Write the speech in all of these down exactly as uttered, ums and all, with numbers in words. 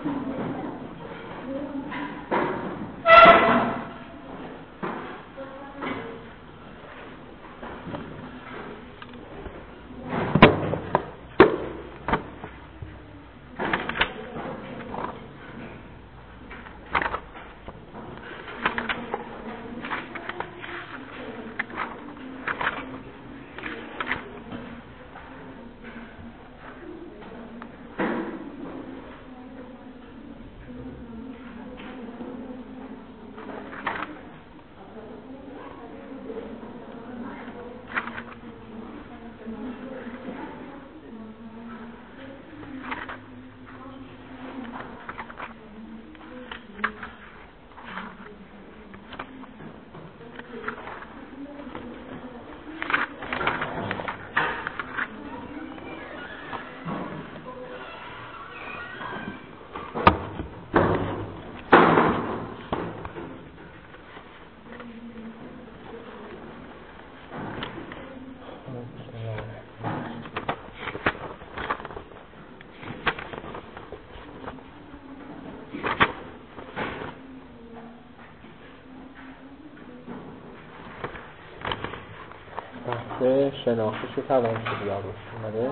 شناختش رو توان شدی آگوست اومده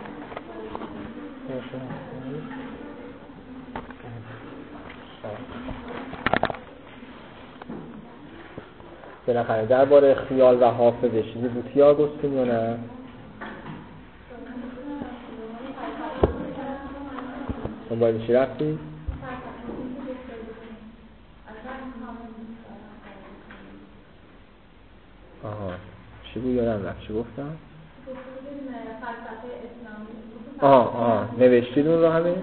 بالاخره درباره خیال و حافظه چیزی بودی آگوستین یا نه؟ دنبال چی رفتی؟ آها چی بود یادم رفت چی گفتم؟ آها آها نوشتید اون رو همین؟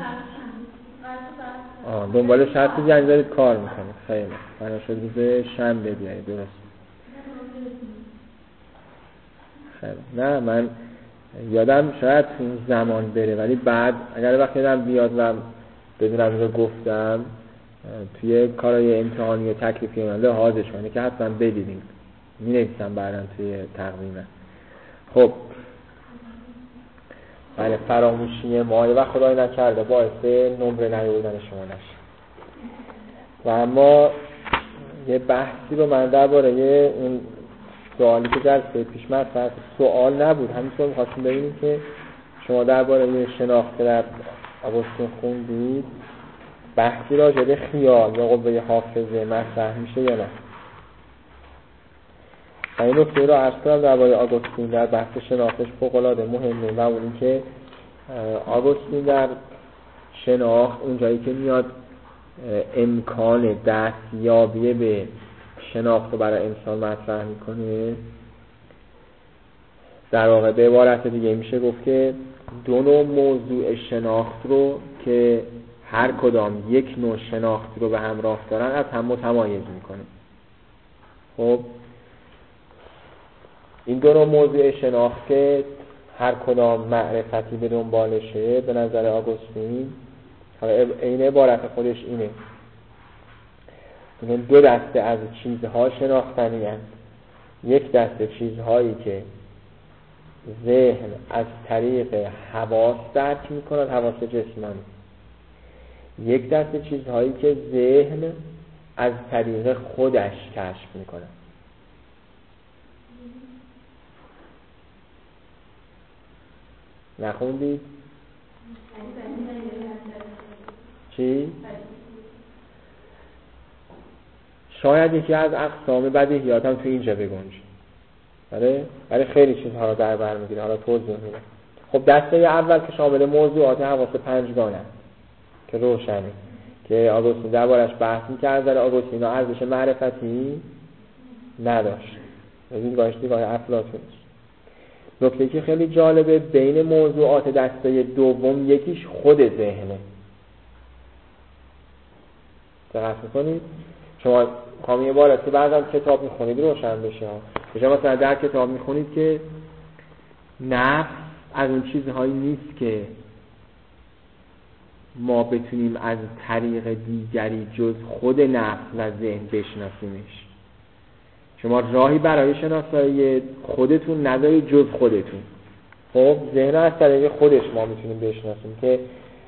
آها دنبال شرطی جنگ دارید کار میکنید خیلی بنا شد روز شنبه بیایید درست خیلی نه من یادم شاید اون زمان بره ولی بعد اگر وقتی یادم بیاد و بدونم این رو گفتم توی کارهای امتحانی تکلیفی من لحاظش کنه که حتما بدیدیم می نویسم بعدا توی تقویمه. خب بله فراموشی مایه و خدای نکرده باعث نمره نیاوردن شما نشه و اما یه بحثی رو من درباره اون سوالی که جلسه پیش مطرح سوال نبود همینطور می‌خواستیم ببینیم که شما درباره شناخت در آگوستین خوندید بحثی راجع به خیال یا قوه حافظه مطرح میشه یا نه. و این نکته رو عرض کنم درباره آگوستین در بحث شناختش فوق‌العاده مهمه و اون که آگوستین در شناخت اونجایی که میاد امکان دستیابی به شناخت رو برای انسان مطرح میکنه در واقع به عبارت دیگه میشه گفت که دو نوع موضوع شناخت رو که هر کدام یک نوع شناخت رو به همراه دارن از هم متمایز میکنه. خب این دو نوع موضوع شناخت که هر کدام معرفتی به دنبالشه به نظر آگوستین این عبارت خودش اینه این دو دسته از چیزها شناختنی هست. یک دسته چیزهایی که ذهن از طریق حواس درک میکند حواس جسمانی، یک دسته چیزهایی که ذهن از طریق خودش کشف میکند. نخوندید؟ چی؟ شاید یکی از اقسام بدیهیات هم تو اینجا بگنجه برای برای خیلی چیزها رو در بر میگیره. حالا توضیح میدم. خب دسته اول که شامل موضوعات حواس پنجگانه است که روشنه که آگوستین دربارش بحث می‌کرد. در آگوستین ارزش معرفتی نداشت. این گاهش دیگه افلاطون. نکته که خیلی جالبه بین موضوعات دسته دوم یکیش خود ذهنه. دقت می‌کنید؟ شما خواهی عبارت که بعضا کتاب میخونید روشن بشه ها. شما مثلا در کتاب میخونید که نفس از اون چیزهایی نیست که ما بتونیم از طریق دیگری جز خود نفس و ذهن بشناسیمش. شما راهی برای شناسایی خودتون ندارید جز خودتون. خب ذهن از طریق خودش ما میتونیم بشناسیم که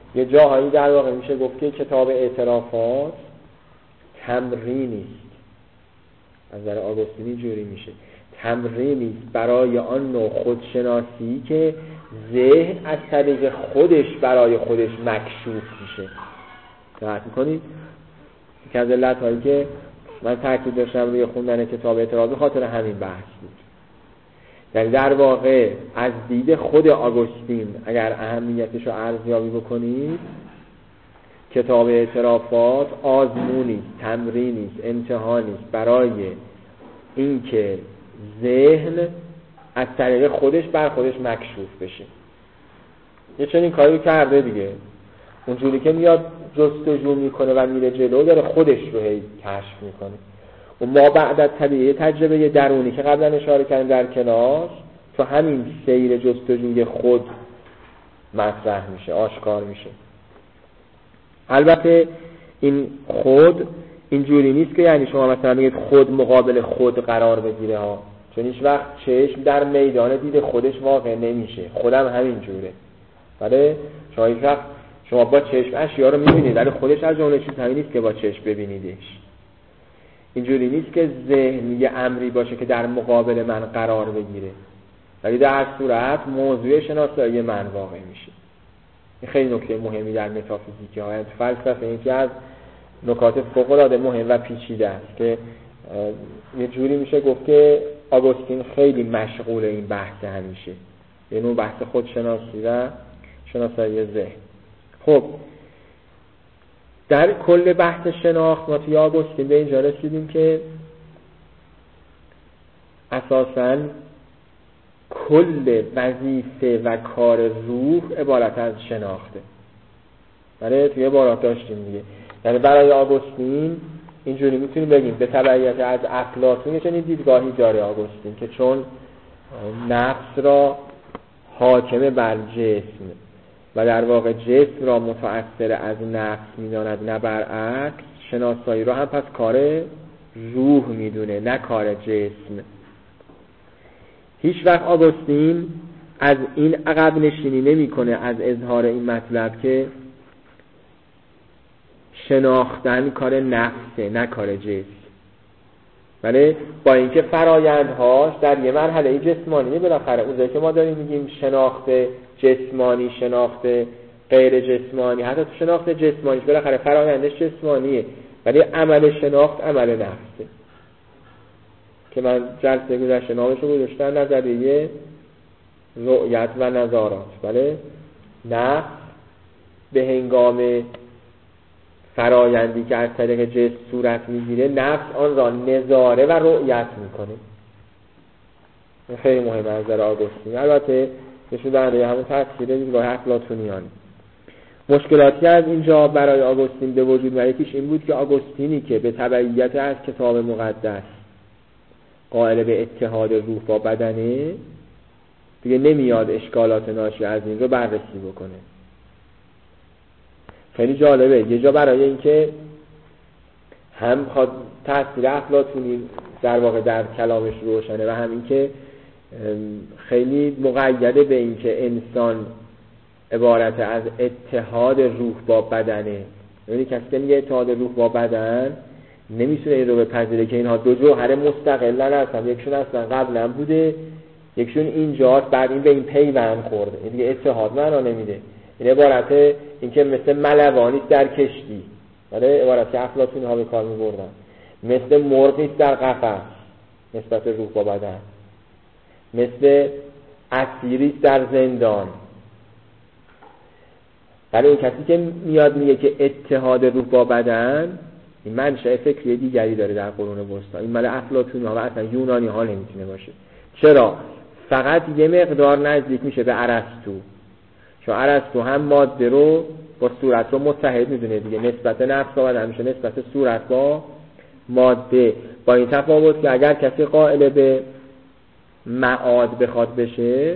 یه جاهایی در واقع میشه گفت که کتاب اعترافات تمرینی است. از نظر آگوستینی جوری میشه تمرینی برای آن نوع خودشناسی که ذهن از طریق خودش برای خودش مکشوف میشه. دقت میکنید؟ یکی از علت‌هایی که من تاکید داشتم روی خوندن کتاب اعتراف به خاطر همین بحث بود. یعنی در واقع از دید خود آگوستین اگر اهمیتش رو ارزیابی بکنید، کتاب اعترافات آزمونی، تمرینی، امتحانی برای اینکه ذهن از طریق خودش بر خودش مکشوف بشه. یه چنین کاری کرده دیگه. اونجوری که میاد جستجو میکنه و میره جلو، داره خودش رو هی کشف میکنه. و ما بعد از طبیعه تجربه درونی که قبلا اشاره کردیم در کنار، تو همین سیر جستجوی خود مطرح میشه، آشکار میشه. البته این خود اینجوری نیست که یعنی شما مثلا بگید خود مقابل خود قرار بگیره ها، چون هیچ وقت چشم در میدان دید خودش واقع نمیشه. خودم همین جوره. ولی شما هیچ وقت شما با چشم اشیا رو میبینید، ولی خودش از جمله چیز همین نیست که با چشم ببینیدش. اینجوری نیست که ذهن یه امری باشه که در مقابل من قرار بگیره، ولی در صورت موضوع شناسایی من واقع میشه. این خیلی نکته مهمی در متافیزیک ها، یعنی فلسفه این که از نکات فوق العاده مهم و پیچیده است که یه جوری میشه گفت که آگوستین خیلی مشغول این بحث همیشه، یه نوع بحث خودشناسی و شناسایی ذهن. خب در کل بحث شناخت ما توی آگوستین به اینجا رسیدیم که اساساً کل وظیفه و کار روح عبارت از شناخته. برای توی عبارات داشتیم دیگه. یعنی برای آگوستین اینجوری میتونیم بگیم به تبعیت از افلاطون یه چنین دیدگاهی داره آگوستین که چون نفس را حاکم بر جسم و در واقع جسم را متأثر از نفس میداند نه برعکس، شناسایی را هم پس کار روح میدونه نه کار جسم. هیچ وقت آگوستین از این عقب نشینی نمی کنه از اظهار این مطلب که شناختن کار نفسه نه کار جسم، ولی با اینکه فرایندهاش در یه مرحله جسمانی بالاخره اونجایی که ما داریم میگیم شناخت جسمانی، شناخت غیر جسمانی، حتی تو شناخت جسمانی بالاخره فرایندش جسمانیه، ولی عمل شناخت عمل نفسه که من جلسه گذشته نامش رو گذاشتم نظریه رؤیت و نظارات. بله نفس به هنگام فرایندی که از طریق جسم صورت میگیره نفس آن را نظاره و رؤیت میکنه. این خیلی مهمه از نظر آگوستین. البته نشون دهنده همون تفسیر دیدگاه افلاطونیان. مشکلاتی از اینجا برای آگوستین به وجود میاد. یکیش این بود که آگوستینی که به تبعیت از کتاب مقدس قائل به اتحاد روح با بدنه، دیگه نمیاد اشکالات ناشی از این رو بررسی بکنه. خیلی جالبه یه جا برای اینکه هم تأثیر افلاطونی در واقع در کلامش روشنه و هم اینکه خیلی مقیده به اینکه انسان عبارت از اتحاد روح با بدنه. یعنی کسی که میگه اتحاد روح با بدن نمیتونه این رو بپذیره که اینها دو جوهر مستقلن هستن، یکشون اصلا قبلا بوده یکشون اینجاست بعد این به این پیوند خورده. این دیگه اتحاد معنا نمیده. این عبارت اینکه مثل ملوانی در کشتی، ولی عبارت که افلاطون ها به کار می‌بردن، مثل مرغی در قفس نسبت روح با بدن، مثل اسیری در زندان. ولی اون کسی که میاد میگه که اتحاد روح با بدن، این منشأ فکری دیگری داره در قرون وسطا. این مال افلاطون ها و اصلا یونانی ها نمیتونه باشه. چرا؟ فقط یه مقدار نزدیک میشه به ارسطو، چون ارسطو هم ماده رو با صورت رو متحد میدونه دیگه، نسبت نفس و بدن میشه نسبت صورت با ماده، با این تفاوت که اگر کسی قائل به معاد بخواد بشه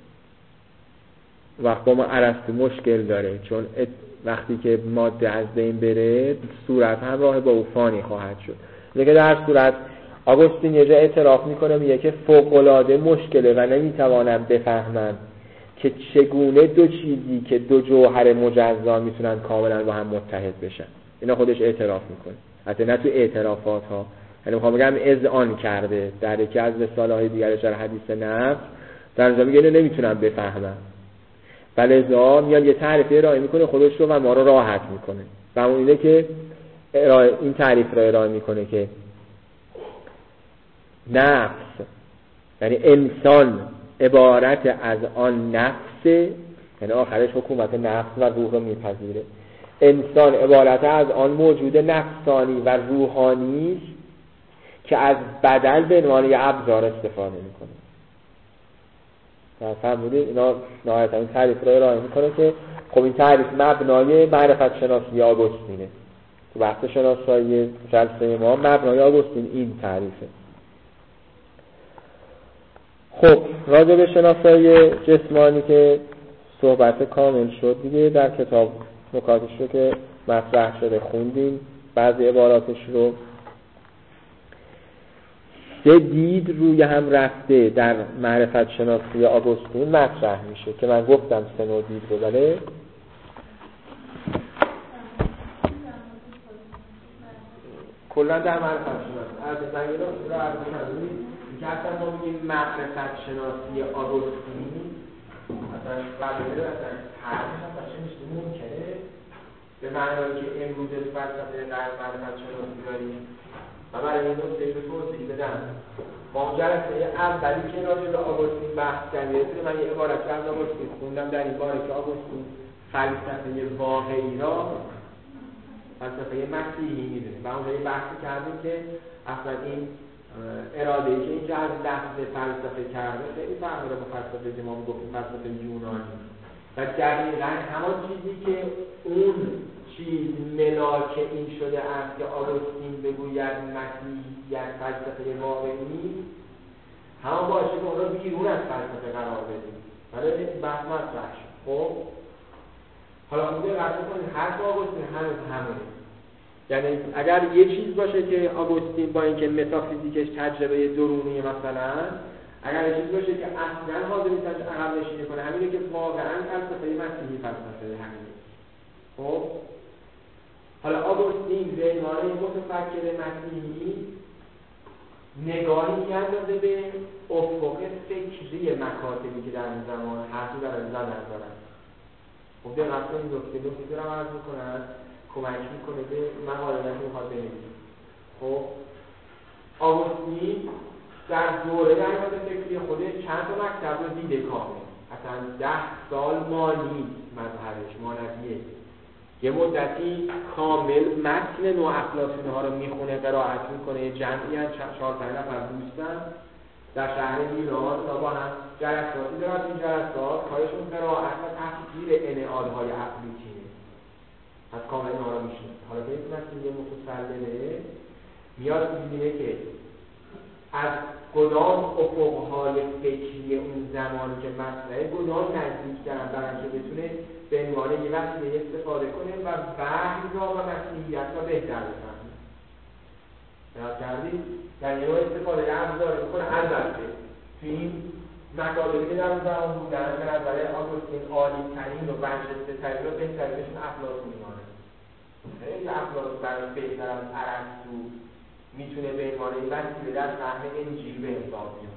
وقت با ما ارسطو مشکل داره، چون وقتی که ماده از بین بره صورت هم راه با او فانی خواهد شد. دیگه در صورت آگوستین یه جا اعتراف میکنه میگه که فوق‌العاده مشکله و نمیتوانم بفهمم که چگونه دو چیزی که دو جوهر مجزا میتونن کاملا با هم متحد بشن. اینا خودش اعتراف میکنه، حتی نه تو اعترافات ها، یعنی میخوام بگم اذعان کرده در یکی از رساله‌های دیگرش در حدیث نفس، در اونجا میگه اینو نمیتونم بفهمم، ولذا میاد یه تعریفی ارائه میکنه خودش رو و ما رو راحت میکنه و اون اینه که این تعریف رو ارائه میکنه که نفس یعنی انسان عبارت از آن نفسه، یعنی آخرش حکومت نفس و روح رو میپذیره. انسان عبارت از آن موجود نفسانی و روحانی که از بدن به عنوان یه ابزار استفاده میکنه. فهمیدید؟ اینا نهایتا این تعریف رو ارائه میکنه که خب این تعریف مبنای معرفت شناسی آگوستینه. تو بحث شناسایی جلسه ما مبنای آگوستین این تعریفه. خب راجع به شناسایی جسمانی که صحبت کامل شد دیگه، در کتاب نکاتش رو که مطرح شده خوندیم، بعضی عباراتش رو. سه دید روی هم رفته در معرفت شناسی آگوستین مطرح میشه که من گفتم سه نوع دید رو. بله کلا در معرفت شناسی از زنگی رو عرض کردیم که اصلا ما میگیم معرفت شناسی آگوستین مثلا قبله رو اصلا تعریف هم باشه میشه ممکنه به معنایی که امروز فلسفه غرب معرفت شناسی داریم و برای این نکته رو توضیح بدم. ما جلسه اولی که راجع به آگوستین بحث کردیم، من یه عبارتی از آگوستین خوندم در این باره که آگوستین فلسفه واقعی را فلسفه مسیحی میدونه و اونجا یه بحثی کردیم که اصلا این اراده‌ای که اینجا از لفظ فلسفه کرده خیلی فرق داره با فلسفه که ما میگفتیم فلسفه یونانی و دقیقاً همان چیزی که اون چیز ملاک این شده است که آگوستین بگوید مسیحیت فلسفه واقعی، همان باشه که اون رو بیرون از فلسفه قرار بدیم. ولی این بحث مطرح شد. خب حالا خوبه قرار کنید حرف آگوستین هنوز همه، یعنی اگر یه چیز باشه که آگوستین با اینکه متافیزیکش تجربه درونی مثلا، اگر یه چیز باشه که اصلا حاضر نیست عقب نشینی کنه، همینه که واقعا فلسفه مسیحی فلسفه همینه. خب حالا آگوستین به عنوان متفکر مسیحی نگاهی می‌اندازه به افق فکری مکاتبی که در اون زمان حرفی برای زدن دارن. خب دقت کنید نکته نکته دارم عرض می‌کنم کمک می‌کنه به مقاله که می‌خواد بنویسه. خب آگوستین در دوره حیات فکری خودش چند تا مکتب رو دیده کامل، اصلا ده سال ما نیست مذهبش مانویه، یه مدتی کامل متن نو افلاطونی ها رو میخونه، قرائت میکنه، جمعی از چهار پنج نفر دوستن در شهر میلان و با هم جلساتی دارن. این جلسات کارشون قرائت و تفسیر انعال های افلاطونیه، از کامل اینا رو میشنه. حالا که این مثل یه متسلمه میاد میبینه که از کدام افقهای فکری اون زمانی که مطرحه کدام نزدیک دارن برای اینکه بتونه به عنوان یه وسیله استفاده کنه و وحی را و مسیحیت را بهتر بفهمه. یاد کردید؟ یعنی یه استفاده ابزار میکنه. البته تو این مکاتبی که در اون زمان بودن به نظر آگوستین عالی ترین و برجسته ترین و بهترینشون افلاطونیانه. خیلی افلاطون برای بهتر از ارسطو میتونه به عنوان وسیله در فهم انجیل به حساب بیاد.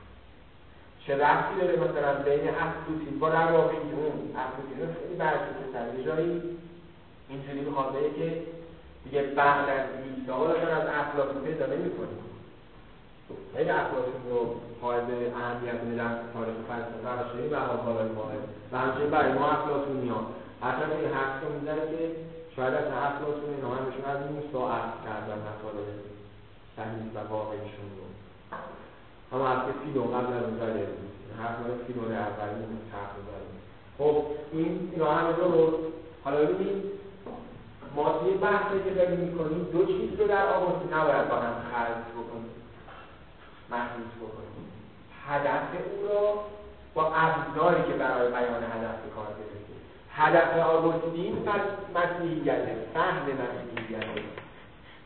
چه ربطی داره مثلا بین افلاطون با روابیون؟ افلاطون خیلی برجسته تر، یه جایی اینجوری میخواد بگه که دیگه بعد از عیسی مثلا از افلاطون پیدا نمی‌کنه. خیلی افلاطون رو قائل به اهمیت میدن تاریخ فلسفه بخشی و حال ماهر و همچنین برای ما افلاطونیان حتی این حرف رو میزنه که شاید از افلاطون اینا همشون از موسی عرض کردن مطالب صحیح و واقعیشون رو. اما حرف فیلون قبل از اون زده بود، حرف فیلون اولی حرف زده. خب این اینا همه رو حالا ببینید ما توی بحثی که داریم میکنیم دو چیز رو در آگوستین نباید با هم خلط بکنیم، محدود بکنیم. هدف او را با ابزاری که برای بیان هدف به کار گرفته. هدف آگوستین مسیحیته، فهم مسیحیته،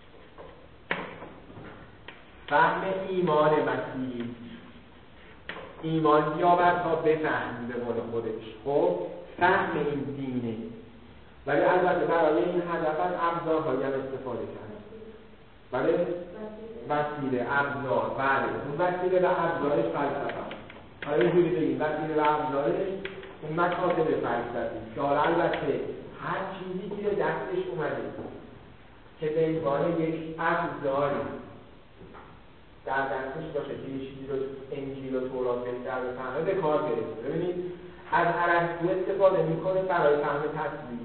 فهم ایمان مسیحی. ایمان بیاور تا بفهمی به قول خودش. خب فهم این دینه، ولی البته برای این هدف از ابزارهایی هم استفاده کرد. ولی وسیله ابزار، بله اون وسیله و ابزارش فلسفه. حالا اینجوری بگیم وسیله و ابزارش اون مکاتب فلسفی که حالا البته هر چیزی که دستش اومده که به عنوان یک ابزاری در دستش باشه که یه چیزی رو انجیل و تورات بهتر بفهمه به کار گرفته. ببینید از ارسطو استفاده میکنه برای فهم تصویر،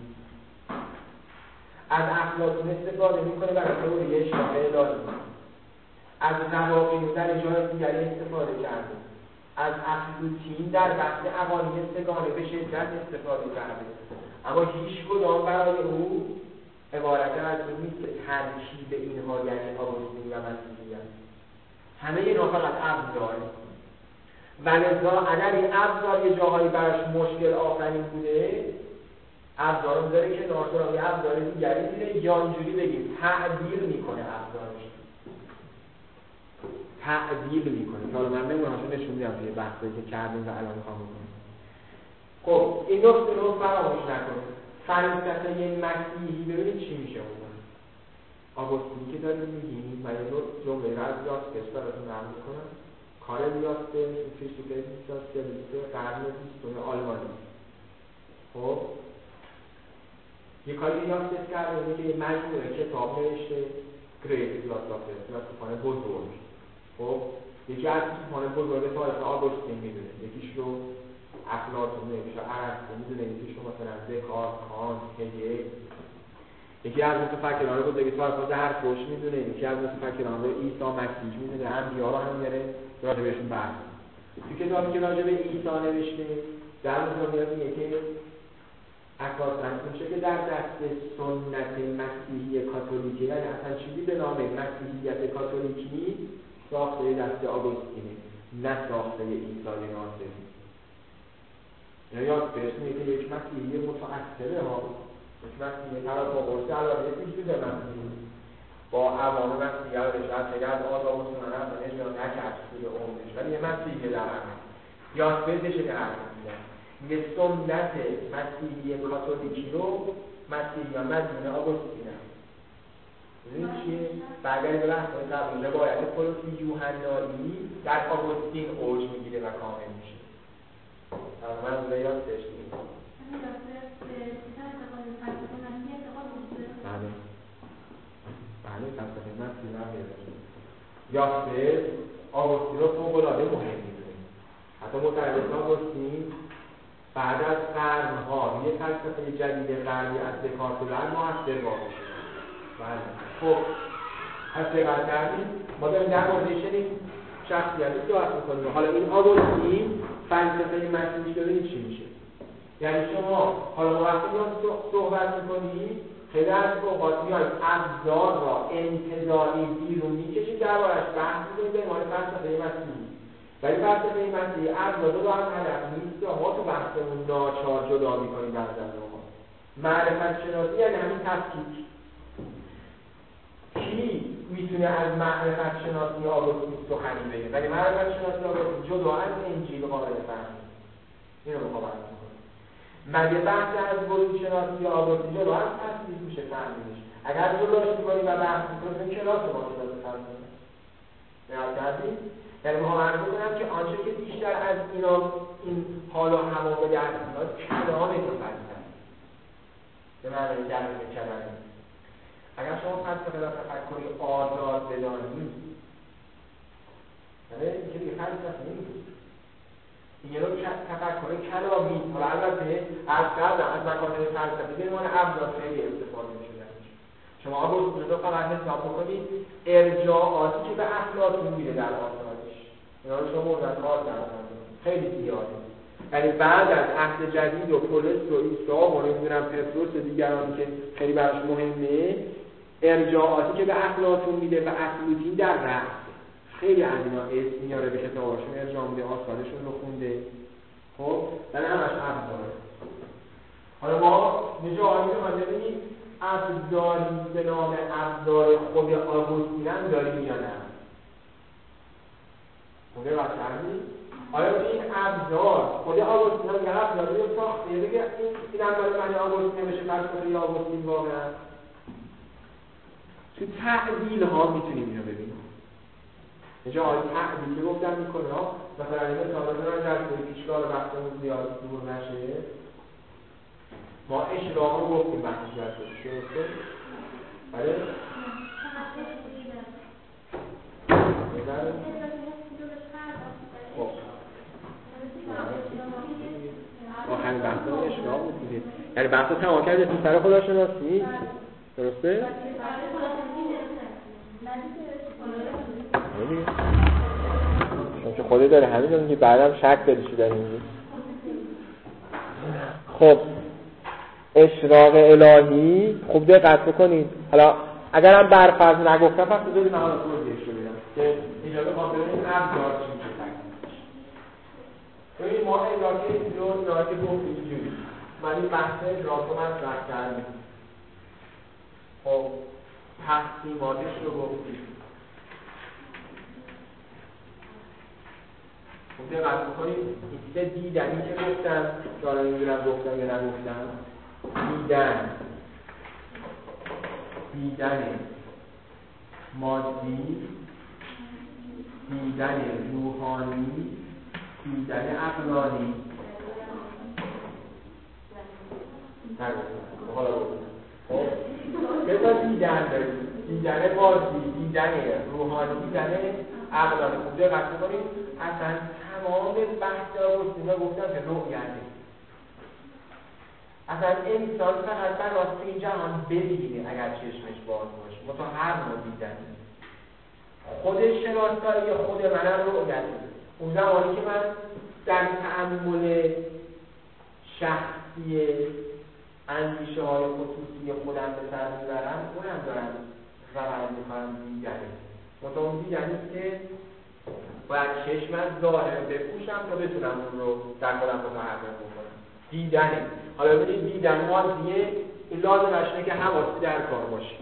از افلاطون استفاده میکنه برای تئوری اشراق الهی، از رواقی در جای دیگری استفاده کرده، از افلاطون در بحث قوانین سگانه به شدت استفاده کرده، اما هیچ کدام برای او عبارت از این نیست که ترکیب اینها یعنی آگوستین و مسیحیت. همه اینا فقط ابزاره، ولذا اگر این ابزار یه جاهایی براش مشکل آفرین بوده، ابزار رو داره که نارسرامی ابزار دیگری میره یا اینجوری بگیم تعدیل میکنه ابزارش، تعدیل میکنه. حالا من نمونه‌هاشو نشون میدم توی بحثایی که کردیم و الان میخوام بکنم. خب این نکته رو فراموش نکنید. فلسفه مسیحی ببینید چی میشه اون آگوستین که داریم میگیم. من این رو جمله رو از یاسپس براتون نقل میکنم. کارل یاسپس فیلسوف سوسیالیست قرن بیستم آلمانی. خب یه کاری یاسپس کرده اینه که یه مجموعه کتاب نوشته گریت فیلسوفر، فیلسوفان بزرگ. خب یکی از فیلسوفان بزرگ تاریخ آگوستین میدونه، یکیش رو افلاطون، یکیش رو ارسطو میدونه، یکیش رو مثلا دکارت، کانت، هگل. یکی از متفکران رو بزرگ تاریخ زرتشت میدونه، یکی از متفکران رو عیسی مسیح میدونه. انبیا رو هم میاره راجع بهشون بحث. تو کتابی که راجع به عیسی نوشته در اونجا میاد میگه که اساساً اون چه که در دست سنت مسیحی کاتولیکی، یعنی اصلا چیزی به نام مسیحیت کاتولیکی ساخته دست آگوستینه، نه ساخته عیسی ناصری. یا یاد برسونه که یک مسیحی متأثره ها، یک مسیحی طرف آگوستی علاقه پیشتی به مسیحی با عوام مسیحی ها بشد خیلی از آزا مسلمان اصلا اجرا نکرد توی عمرش، ولی یه مسیحی در همه یاد برسشه که حرف میدن یه سنت مسیحی کاتولیکی رو مسیحی ها مدیون آگوستین هم بزنید چیه؟ برگری به بحث های قبل روایت پولسی یوحنایی در آگوستین اوج میگیره و کامل میشه. من اون یاد داشتیم بله بله فلسفه مسیحی هم بیرده یاسپس آگوستین رو فوق‌العاده مهم میدونه. حتی متعرض آگوستین بعد از قرنها یه فلسفه جدید غربی از دکارت و بعد مؤثر واقع شد. بله خب پس دقت کردیم ما داریم در مورد چنین شخصیتی صحبت می‌کنیم. حالا این آگوستین فلسفه مسیحی ببینید چی میشه. یعنی شما حالا ما وقتی صحبت می‌کنیم خیلی از اوقات میاید ابزار را انتزاعی بیرون می‌کشید دربارش بحث می‌کنید به عنوان فلسفه مسیحی. ولی فلسفه مسیحی ابزار رو هم هدف نیست، ما تو بحثمون ناچار جدا می‌کنیم بعضی از اوقات. معرفت شناسی یعنی همین تفکیک. کی میتونه از معرفت شناسی آگوستین سخنی بگه؟ ولی معرفت شناسی آگوستین جدا از انجیل قابل فهم نیست. اینو میخوام عرض کنم. مگه بحث از بروز شناسی آگوستین جدا از تصدیق میشه فهمیدش؟ اگر جداش می‌کنیم و بحث می‌کنیم کلاس ما جدا فهمیدیم. نگاه کردید؟ یعنی میخوام عرض کنم که آنچه که بیشتر از اینا این حال و هوا به دست میاد کلام تو فلسفه. به معنی کلمه کلمه. اگر شما فلسفه و تفکری آزاد بدانید، یعنی اینکه دیگه فلسفه نیست. این یه نوع تفکر کلامی. حالا البته از قبل از مکاتب فلسفی به عنوان ابزار خیلی استفاده می‌شده. شما آگوستین رو فقط حساب بکنید ارجاعاتی که به افلاطون میده در آثارش. اینا رو شما مورد کار کردن خیلی زیاده. یعنی بعد از عهد جدید و پولس و عیسی و نمیدونم پتروس و دیگرانی که خیلی براش مهمه، ارجاعاتی که به افلاطون میده و افلاطون در رأس خیلی از اینا اسم میاره، به کتاباشون ارجاع میده، آثارشون رو خونده. خب در همش ابزاره. حالا ما نجاهایی رو من ببینیم ابزاری به نام ابزار خود آگوستین هم داریم یا نه؟ مونده وقت کردیم؟ آیا این ابزار خود آگوستین هم یه ابزاری رو ساخته بگه این این هم برای معنی آگوستین بشه فلسفه آگوستین واقعا تو تعدیل ها میتونیم اینو ببینیم. اینجا آیه تعدیل که گفتم میکنه ها مثلا اینو سالانه رو در سوی پیشگاه وقتمون زیاد دور نشه ما اشراق رو گفتیم بحثی در سوی درسته؟ بله؟ خب آخرین بحث رو اشراق بود دیگه یعنی بحث رو تمام کرده تو سر خداشناسی درسته؟ چون که خوده داره همین رو میگه بعدم شک داری چی داری میگه. خب اشراق الهی خوب دقت بکنید. حالا اگرم برفرض نگفتم پس بذارید من حالا توضیحش رو بدم که اینجا بخوام ببینیم ابزار چی میشه تکلیفش. ببینید ما ادراک رو ادراک گفت اینجوری من این بحث ادراک رو مطرح کردیم. خب تقسیماتش رو گفتیم. خب دقت بکنید این دیدنی که گفتم که حالا نمیدونم گفتم یا نگفتم دیدن دیدن مادی دیدن روحانی دیدن عقلانی حالا خب بذار دیدن داریم دیدن مادی دیدن روحانی دیدن عقلانی. خوب دقت بکنید اصلا تمام بحث آگوستین گفتم که رؤیته اصلا انسان فقط بر این جهان ببینه اگر چشمش باز باشه متا هر نوع دیدنی خود شناسایی خود منم رؤیته. اون زمانی که من در تأمل شخصی اندیشه های خصوصی خودم به سر میبرم اونم دارم روند میکنم دیدنی متا اون دیدنی که باید چشم از ظاهر بپوشم تا بتونم اون رو در خودم متحقق بکنم. دیدنه. حالا ببینید دیدن مادیه این لازم اشنه که حواسی در کار باشه.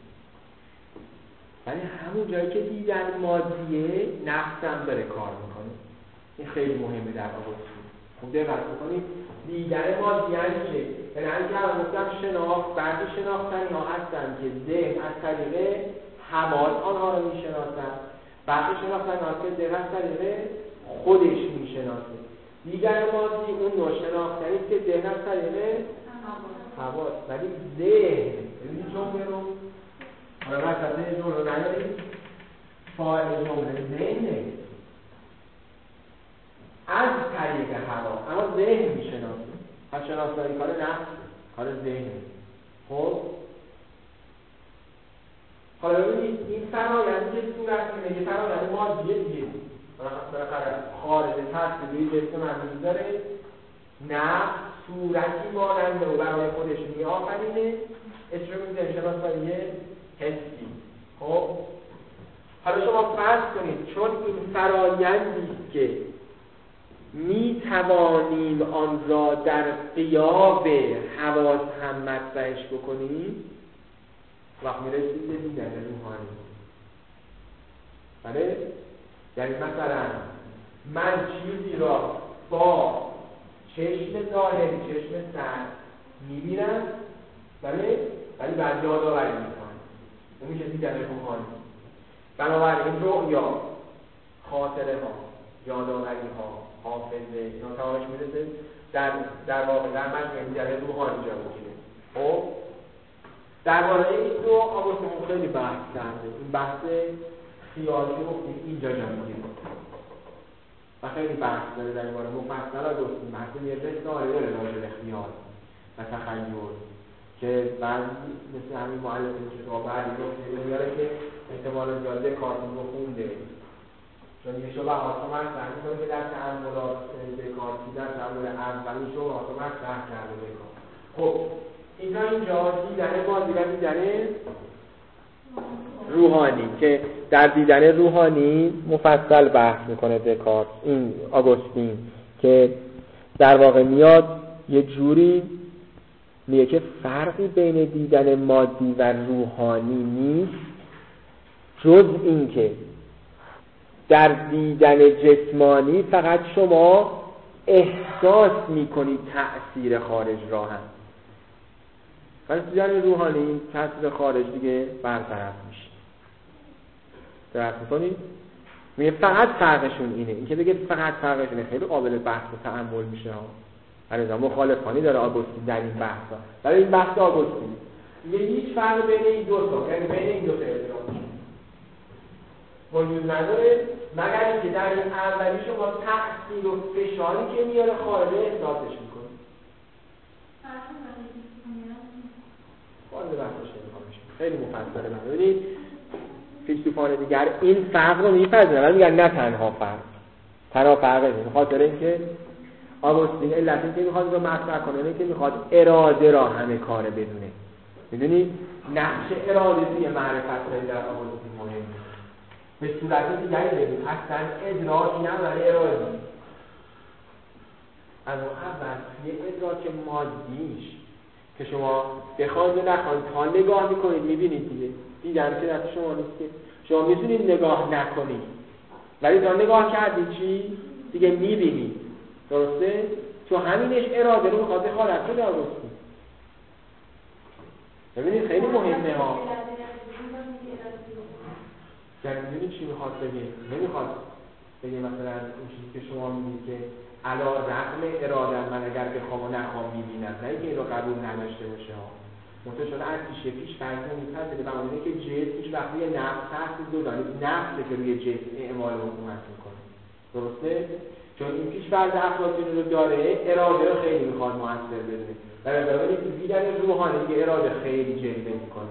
یعنی همون جایی که دیدن مادیه نفسم داره کار میکنه. این خیلی مهمه در آگوستین. خوب دقت بکنید دیدن مادی یعنی چه؟ یعنی اگر گفتم شناخت بعضی شناختنی ها هستن که ذهن از طریق حواس آنها رو میشناسن بعضی شناختنی ها که ذهن از طریق خودش میشناسه. دیگر مادی اون نوع شناختنی که ذهن از طریق حواس ولی ذهن ببینید جمله رو حالا مثلا این جمله رو نیارید فاعل جمله ذهنه از طریق حواس اما ذهن میشناسه. پس شناسایی کار نفس کار ذهنه. خب حالا ببینید این فرآیندی که صورت میگه فرآیند مادیه دیگه بالاخره خارج تصویری جسم من داره نه صورتی مانند رو برای خودش میآفرینه اسم رو میذاره شناسایی حسی. خب حالا شما فرض کنید چون این فرآیندی که می توانیم آن را در غیاب حواس هم مطرحش بکنیم وقت میرسید به دیدن روحانی. بله؟ یعنی مثلا من چیزی را با چشم ظاهری چشم سر میبینم بله؟ ولی بعد یادآوری میکنم اون میشه دیدن روحانی. بنابراین رؤیا خاطره ها یادآوری ها حافظه اینا تمامش میرسه در در واقع در مجموعه دیدن روحانی جا بگیره. خب درباره این دو آگوستین خیلی بحث کرده. این بحث خیالی رو گفتیم اینجا جا میگیره و خیلی بحث داره در این باره مفصل آگوستین بحث یه رساله داره راجع به خیال و تخیل که بعضی مثل همین مؤلفین که شما بعدی رو میاره که احتمالا زیاد دکارت رو خونده چون یه شبهات رو مطرح میکنه که در تأملات دکارتی در تأمل اولی شبهات رو مطرح کرده دکارت. خب اینا اینجا دیدن مادی و دیدن روحانی که در دیدن روحانی مفصل بحث میکنه دکارت این آگوستین که در واقع میاد یه جوری میگه که فرقی بین دیدن مادی و روحانی نیست جز این که در دیدن جسمانی فقط شما احساس میکنید تأثیر خارج را هم، ولی تو دیدن روحانی تأثیر خارج دیگه برطرف میشه. درک میکنید؟ میگه فقط فرقشون اینه. این که بگه فقط فرقشون اینه خیلی قابل بحث و تأمل میشه ها. علیرضا مخالفانی داره آگوستین در این بحثا. برای این بحث آگوستین میگه هیچ فرق بین این دو تا، یعنی بین این دو تا ادراک وجود نداره مگر اینکه در این اولی شما تأثیر و فشاری که میاره خارجه احساسش میکنید. وارد بحثش نمی‌خوام خیلی مفصله. ببینید فیلسوفان دیگر این فرق رو میپذیرن ولی میگن نه تنها فرق. تنها فرقه به خاطر اینکه آگوستین علت اینکه میخواد رو مطرح کنه اینه که میخواد اراده را همه کاره بدونه. میدونید نقش اراده توی معرفت خیلی در آگوستین مهمه. به صورت دیگری بگیم اصلا ادراک نه ولی اراده. اما اول توی ادراک مادیش که شما بخواید و نخواید تا نگاه میکنید میبینید دیگه دیدن که دست شما نیست که شما میتونید نگاه نکنید ولی تا نگاه کردید چی؟ دیگه میبینید. درسته؟ تو همینش اراده رو میخواد بخواد بده آگوستین. ببینید خیلی مهمه ها. یعنی میدونید چی میخواد بگه؟ نمیخواد بگه مثلا اون چیزی که شما میگید که علا رغم اراده من اگر بخوام و نخوام میبینم نه اینکه این رو قبول نداشته باشه ها. منطقه شده از پیش پیش فرض میپذیره و اونه که جسم هیچ وقت روی نفس هست دو دانید نفسه که روی جسم اعمال حکومت میکنه. درسته؟ چون این پیش فرض افلاطون رو داره اراده رو خیلی میخواد مؤثر بدونه و ببینید تو دیدن روحانی دیگه اراده خیلی جلوه میکنه.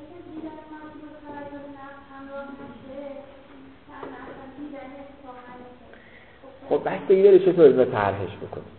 خب بستگی داره چطور به طرحش بکنید.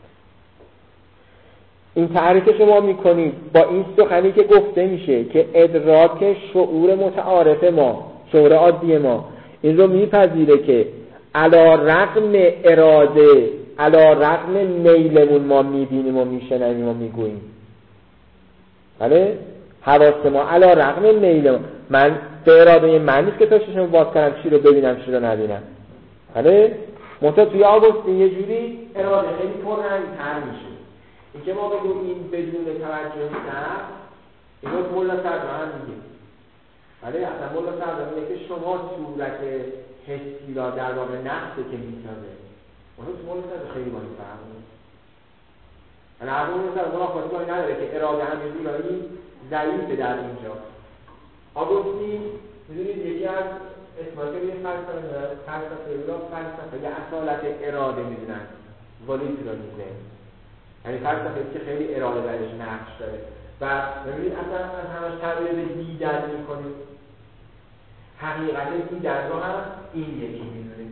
این طرحی که شما میکنید با این سخنی که گفته میشه که ادراک شعور متعارف ما، شعور عادی ما این رو میپذیره که علا رغم اراده علا رغم میلمون ما میبینیم و میشنویم و میگوییم. بله؟ حواس ما علا رغم میلمون من به اراده من نیست که تا چشم باز کنم چی رو ببینم چی رو نبینم. بله؟ منطقه توی آگوستین یه جوری اراده خیلی پررنگ‌تر میشه. این که ما بگو این بدون توجه نفس این رو مولا سردان میگه. ولی اصلا مولا سردان میگه که شما صورت حسی را در واقع نفسه که میسازه. اونو تو مولا سردان خیلی با این فرق میشه. ولی هر مولا سردان مولا خواهی باید نداره که اراده هم یه جورایی ضعیفه در اینجا. آگوستین میدونید یکی از اسمایی که بیه فلسفه فلسفه را فلسفه یه اصالت اراده میدونن ولیترالیزم. یعنی فلسفه که خیلی اراده درش نقش داره و ببینید اصلا از همش تبدیل به دیدن میکنیم. حقیقت دیدن رو هم این یکی میدونه.